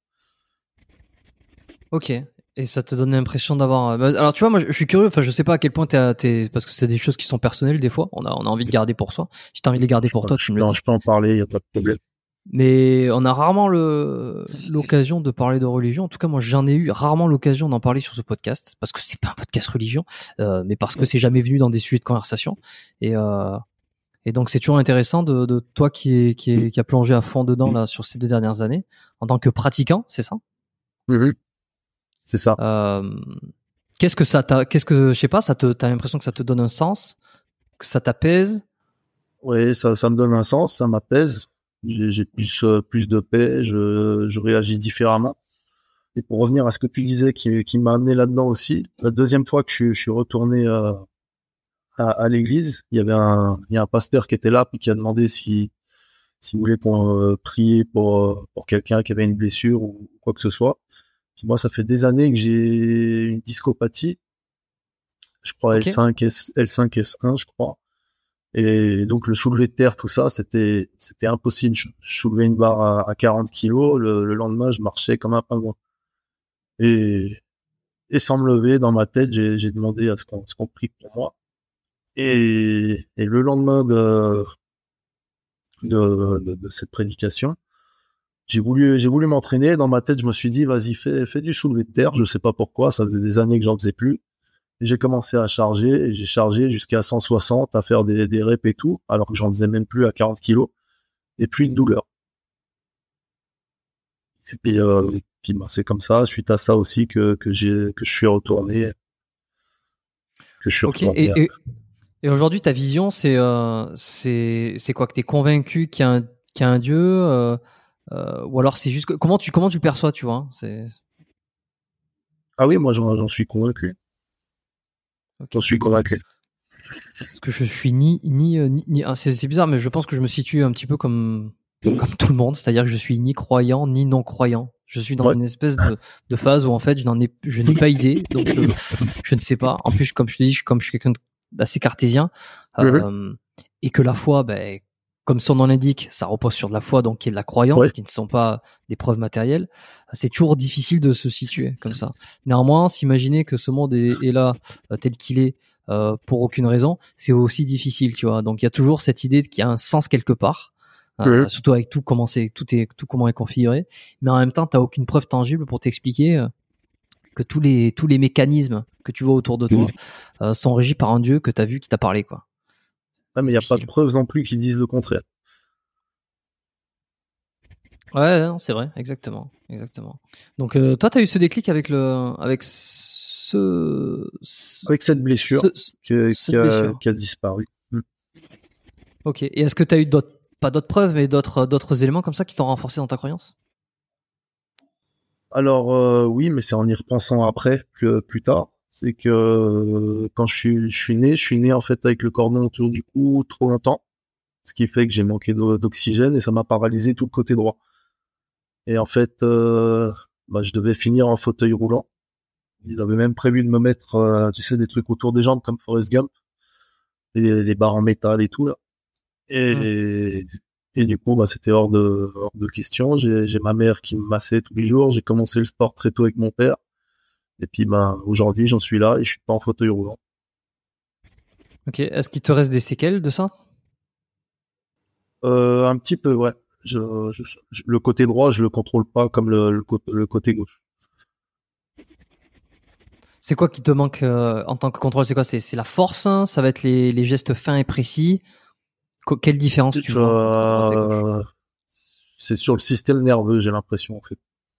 Ok. Et ça te donne l'impression d'avoir. euh, bah, alors tu vois, moi je je suis curieux. Enfin, je sais pas à quel point t'es, à- t'es, parce que c'est des choses qui sont personnelles des fois. On a, on a envie de garder pour soi. Si t'as envie de les garder Je pour peux, toi, je tu me le peux, dis. je peux en parler, il y a pas de problème. Mais on a rarement le, l'occasion de parler de religion. En tout cas, moi, j'en ai eu rarement l'occasion d'en parler sur ce podcast parce que c'est pas un podcast religion, euh, mais parce que c'est jamais venu dans des sujets de conversation. Et, euh, et donc, c'est toujours intéressant de, de toi qui est, qui est, qui a plongé à fond dedans là sur ces deux dernières années en tant que pratiquant, c'est ça? Mhm. C'est ça. Euh, qu'est-ce que ça t'a, qu'est-ce que, je sais pas, ça te, t'as l'impression que ça te donne un sens, que ça t'apaise? Oui, ça, ça me donne un sens, ça m'apaise. J'ai, j'ai plus, euh, plus de paix, je, je réagis différemment. Et pour revenir à ce que tu disais, qui, qui m'a amené là-dedans aussi, la deuxième fois que je, je suis retourné euh, à, à l'église, il y avait un, il y a un pasteur qui était là, puis qui a demandé si, s'il voulait qu'on euh, prier pour, euh, pour quelqu'un qui avait une blessure ou quoi que ce soit. Puis moi, ça fait des années que j'ai une discopathie, je crois Ok. L cinq, S, L cinq S un, je crois. Et donc le soulevé de terre, tout ça, c'était c'était impossible. Je, je soulevais une barre à, à quarante kilos, le, le lendemain, je marchais comme un pingouin. Et, et sans me lever, dans ma tête, j'ai, j'ai demandé à ce qu'on, ce qu'on prie pour moi. Et, et le lendemain de, de, de, de cette prédication, j'ai voulu, j'ai voulu m'entraîner. Dans ma tête, je me suis dit, vas-y, fais, fais du soulevé de terre. Je sais pas pourquoi, ça faisait des années que j'en faisais plus. Et j'ai commencé à charger, et j'ai chargé jusqu'à cent soixante, à faire des, des reps et tout, alors que j'en faisais même plus à quarante kilos, et plus de douleur. Et puis, euh, puis bah, c'est comme ça, suite à ça aussi, que, que j'ai, que je suis retourné, que je suis Ok. retourné. Et, et, et aujourd'hui, ta vision, c'est, euh, c'est, c'est quoi? Que t'es convaincu qu'il y a un, qu'il y a un Dieu, euh, euh, ou alors c'est juste que, comment tu, comment tu le perçois, tu vois? Hein, c'est, Ah oui, moi, j'en, j'en suis convaincu. J'en ok. suis convaincu. Parce que je suis ni, ni, euh, ni, ni- ah, c'est, c'est bizarre, mais je pense que je me situe un petit peu comme, comme tout le monde. C'est-à-dire que je suis ni croyant, ni non croyant. Je suis dans Ouais. une espèce de, de phase où en fait, je n'en ai, je n'ai pas idée. Donc, euh, je ne sais pas. En plus, comme je te dis, je- comme je suis quelqu'un de d'assez cartésien, euh, mmh. et que la foi, ben, comme son nom l'indique, ça repose sur de la foi, donc qui est de la croyance, ouais. qui ne sont pas des preuves matérielles. C'est toujours difficile de se situer comme ça. Néanmoins, s'imaginer que ce monde est, est là euh, tel qu'il est euh, pour aucune raison, c'est aussi difficile, tu vois. Donc il y a toujours cette idée qu'il y a un sens quelque part. Euh, oui. Surtout avec tout comment c'est tout est tout comment est configuré, mais en même temps t'as aucune preuve tangible pour t'expliquer euh, que tous les tous les mécanismes que tu vois autour de toi oui. euh, sont régis par un dieu que t'as vu qui t'a parlé, quoi. Ah, mais il y a pas de preuves non plus qui disent le contraire. Ouais, non, c'est vrai, exactement, exactement. Donc euh, toi t'as eu ce déclic avec le avec ce, ce avec cette blessure ce, qui, cette qui, a, blessure. qui a disparu. Hmm. Ok. Et est-ce que t'as eu d'autres pas d'autres preuves, mais d'autres d'autres éléments comme ça qui t'ont renforcé dans ta croyance? Alors euh, oui, mais c'est en y repensant après, plus, plus tard. C'est que euh, quand je suis, je suis né, je suis né en fait avec le cordon autour du cou trop longtemps, ce qui fait que j'ai manqué d'oxygène et ça m'a paralysé tout le côté droit. Et en fait, euh, bah, je devais finir en fauteuil roulant. Ils avaient même prévu de me mettre, euh, tu sais, des trucs autour des jambes comme Forrest Gump, les, les barres en métal et tout là. Et, mmh. et, et du coup, bah, c'était hors de, hors de question. J'ai, j'ai ma mère qui me massait tous les jours. J'ai commencé le sport très tôt avec mon père. Et puis, bah, aujourd'hui, j'en suis là et je suis pas en fauteuil roulant. Ok. Est-ce qu'il te reste des séquelles de ça? Euh, un petit peu, ouais. Je, je, je, le côté droit, je le contrôle pas comme le, le, le côté gauche. C'est quoi qui te manque euh, en tant que contrôle? C'est quoi? C'est, c'est la force, hein? Ça va être les, les gestes fins et précis. Co- quelle différence tu vois entre droite et gauche? C'est sur le système nerveux, j'ai l'impression, en fait.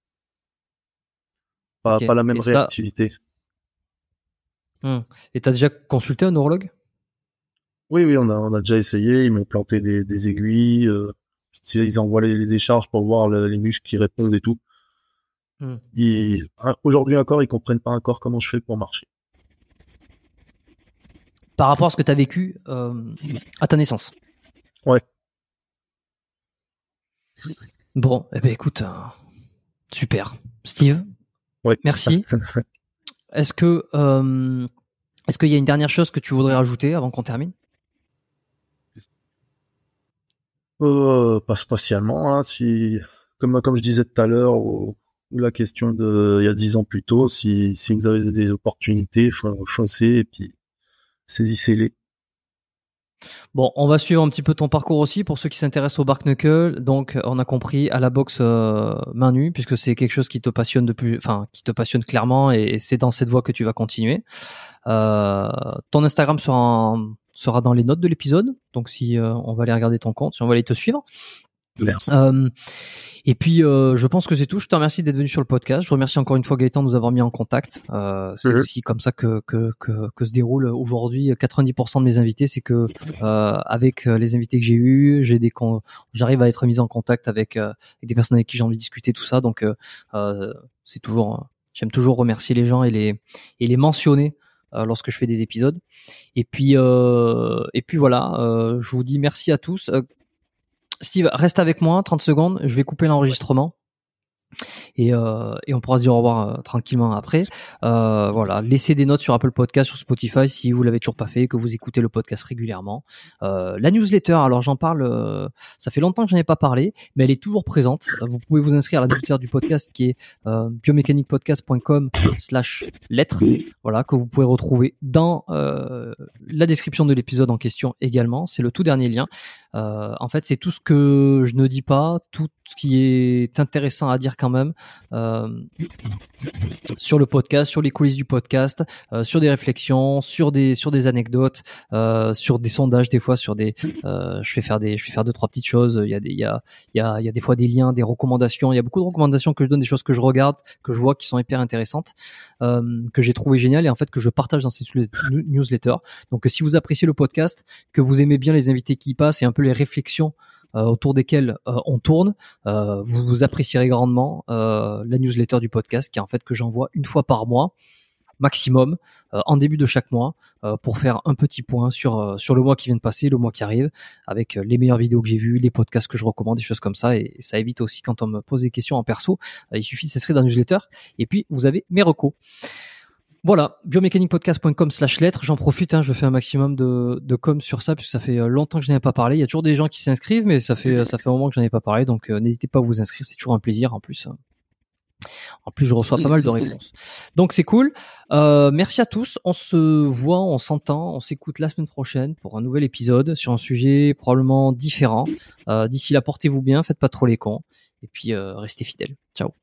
Pas, okay. pas la même et réactivité. Ça... Hum. Et t'as déjà consulté un neurologue? Oui, oui, on a, on a déjà essayé. Ils m'ont planté des, des aiguilles. Euh, ils envoient les, les décharges pour voir le, les muscles qui répondent et tout. Hum. Ils, aujourd'hui encore, ils comprennent pas encore comment je fais pour marcher. Par rapport à ce que tu as vécu euh, à ta naissance. Ouais. Bon, eh ben écoute, euh, super. Steve, ouais. Merci. Est-ce que euh, est-ce qu'il y a une dernière chose que tu voudrais rajouter avant qu'on termine? euh, Pas spécialement. Hein, si, comme comme je disais tout à l'heure, ou, ou la question de il y a dix ans plus tôt, si si vous avez des opportunités, foncez et puis saisissez-les. Bon, on va suivre un petit peu ton parcours aussi pour ceux qui s'intéressent au Bark Knuckle. Donc, on a compris à la boxe euh, main nue, puisque c'est quelque chose qui te passionne de plus, enfin, qui te passionne clairement, et c'est dans cette voie que tu vas continuer. Euh, ton Instagram sera en, sera dans les notes de l'épisode, donc si euh, on va aller regarder ton compte, si on va aller te suivre. Merci. Euh, et puis, euh, je pense que c'est tout. Je te remercie d'être venu sur le podcast. Je remercie encore une fois Gaëtan de nous avoir mis en contact. Euh, c'est mmh. aussi comme ça que, que, que, que se déroule aujourd'hui. quatre-vingt-dix pour cent de mes invités, c'est que euh, avec les invités que j'ai eus, j'ai des con... j'arrive à être mis en contact avec, euh, avec des personnes avec qui j'ai envie de discuter, tout ça. Donc, euh, c'est toujours, j'aime toujours remercier les gens et les, et les mentionner euh, lorsque je fais des épisodes. Et puis, euh, et puis voilà. Euh, je vous dis merci à tous. Euh, Steve, reste avec moi, trente secondes, je vais couper l'enregistrement. Et, euh, et on pourra se dire au revoir euh, tranquillement après. Euh, voilà, laissez des notes sur Apple Podcast, sur Spotify si vous l'avez toujours pas fait, que vous écoutez le podcast régulièrement. Euh, la newsletter, alors j'en parle, euh, ça fait longtemps que j'en ai pas parlé, mais elle est toujours présente. Vous pouvez vous inscrire à la newsletter du podcast qui est euh, biomécaniquepodcast point com slash lettres, voilà, que vous pouvez retrouver dans euh, la description de l'épisode en question également. C'est le tout dernier lien. Euh, en fait, c'est tout ce que je ne dis pas, tout ce qui est intéressant à dire quand même euh, sur le podcast, sur les coulisses du podcast, euh, sur des réflexions, sur des sur des anecdotes, euh, sur des sondages des fois, sur des euh, je fais faire des je fais faire deux trois petites choses. Il y a des il y a il y a il y a des fois des liens, des recommandations. Il y a beaucoup de recommandations que je donne, des choses que je regarde, que je vois qui sont hyper intéressantes, euh, que j'ai trouvé géniales et en fait que je partage dans ces newsletters. Donc si vous appréciez le podcast, que vous aimez bien les invités qui y passent et un peu les réflexions euh, autour desquelles euh, on tourne, euh, vous, vous apprécierez grandement euh, la newsletter du podcast qui est en fait que j'envoie une fois par mois maximum euh, en début de chaque mois euh, pour faire un petit point sur euh, sur le mois qui vient de passer, le mois qui arrive, avec euh, les meilleures vidéos que j'ai vues, les podcasts que je recommande, des choses comme ça, et, et ça évite aussi quand on me pose des questions en perso, euh, il suffit de s'inscrire dans la newsletter et puis vous avez mes recos. Voilà, biomécaniquepodcast point com slash lettres. J'en profite, hein, je fais un maximum de, de com sur ça, puisque ça fait longtemps que je n'en ai pas parlé. Il y a toujours des gens qui s'inscrivent, mais ça fait, ça fait un moment que je n'en ai pas parlé, donc euh, n'hésitez pas à vous inscrire, c'est toujours un plaisir en plus. En plus, je reçois pas mal de réponses. Donc c'est cool. Euh, merci à tous. On se voit, on s'entend, on s'écoute la semaine prochaine pour un nouvel épisode sur un sujet probablement différent. Euh, d'ici là, portez-vous bien, faites pas trop les cons, et puis euh, restez fidèles. Ciao.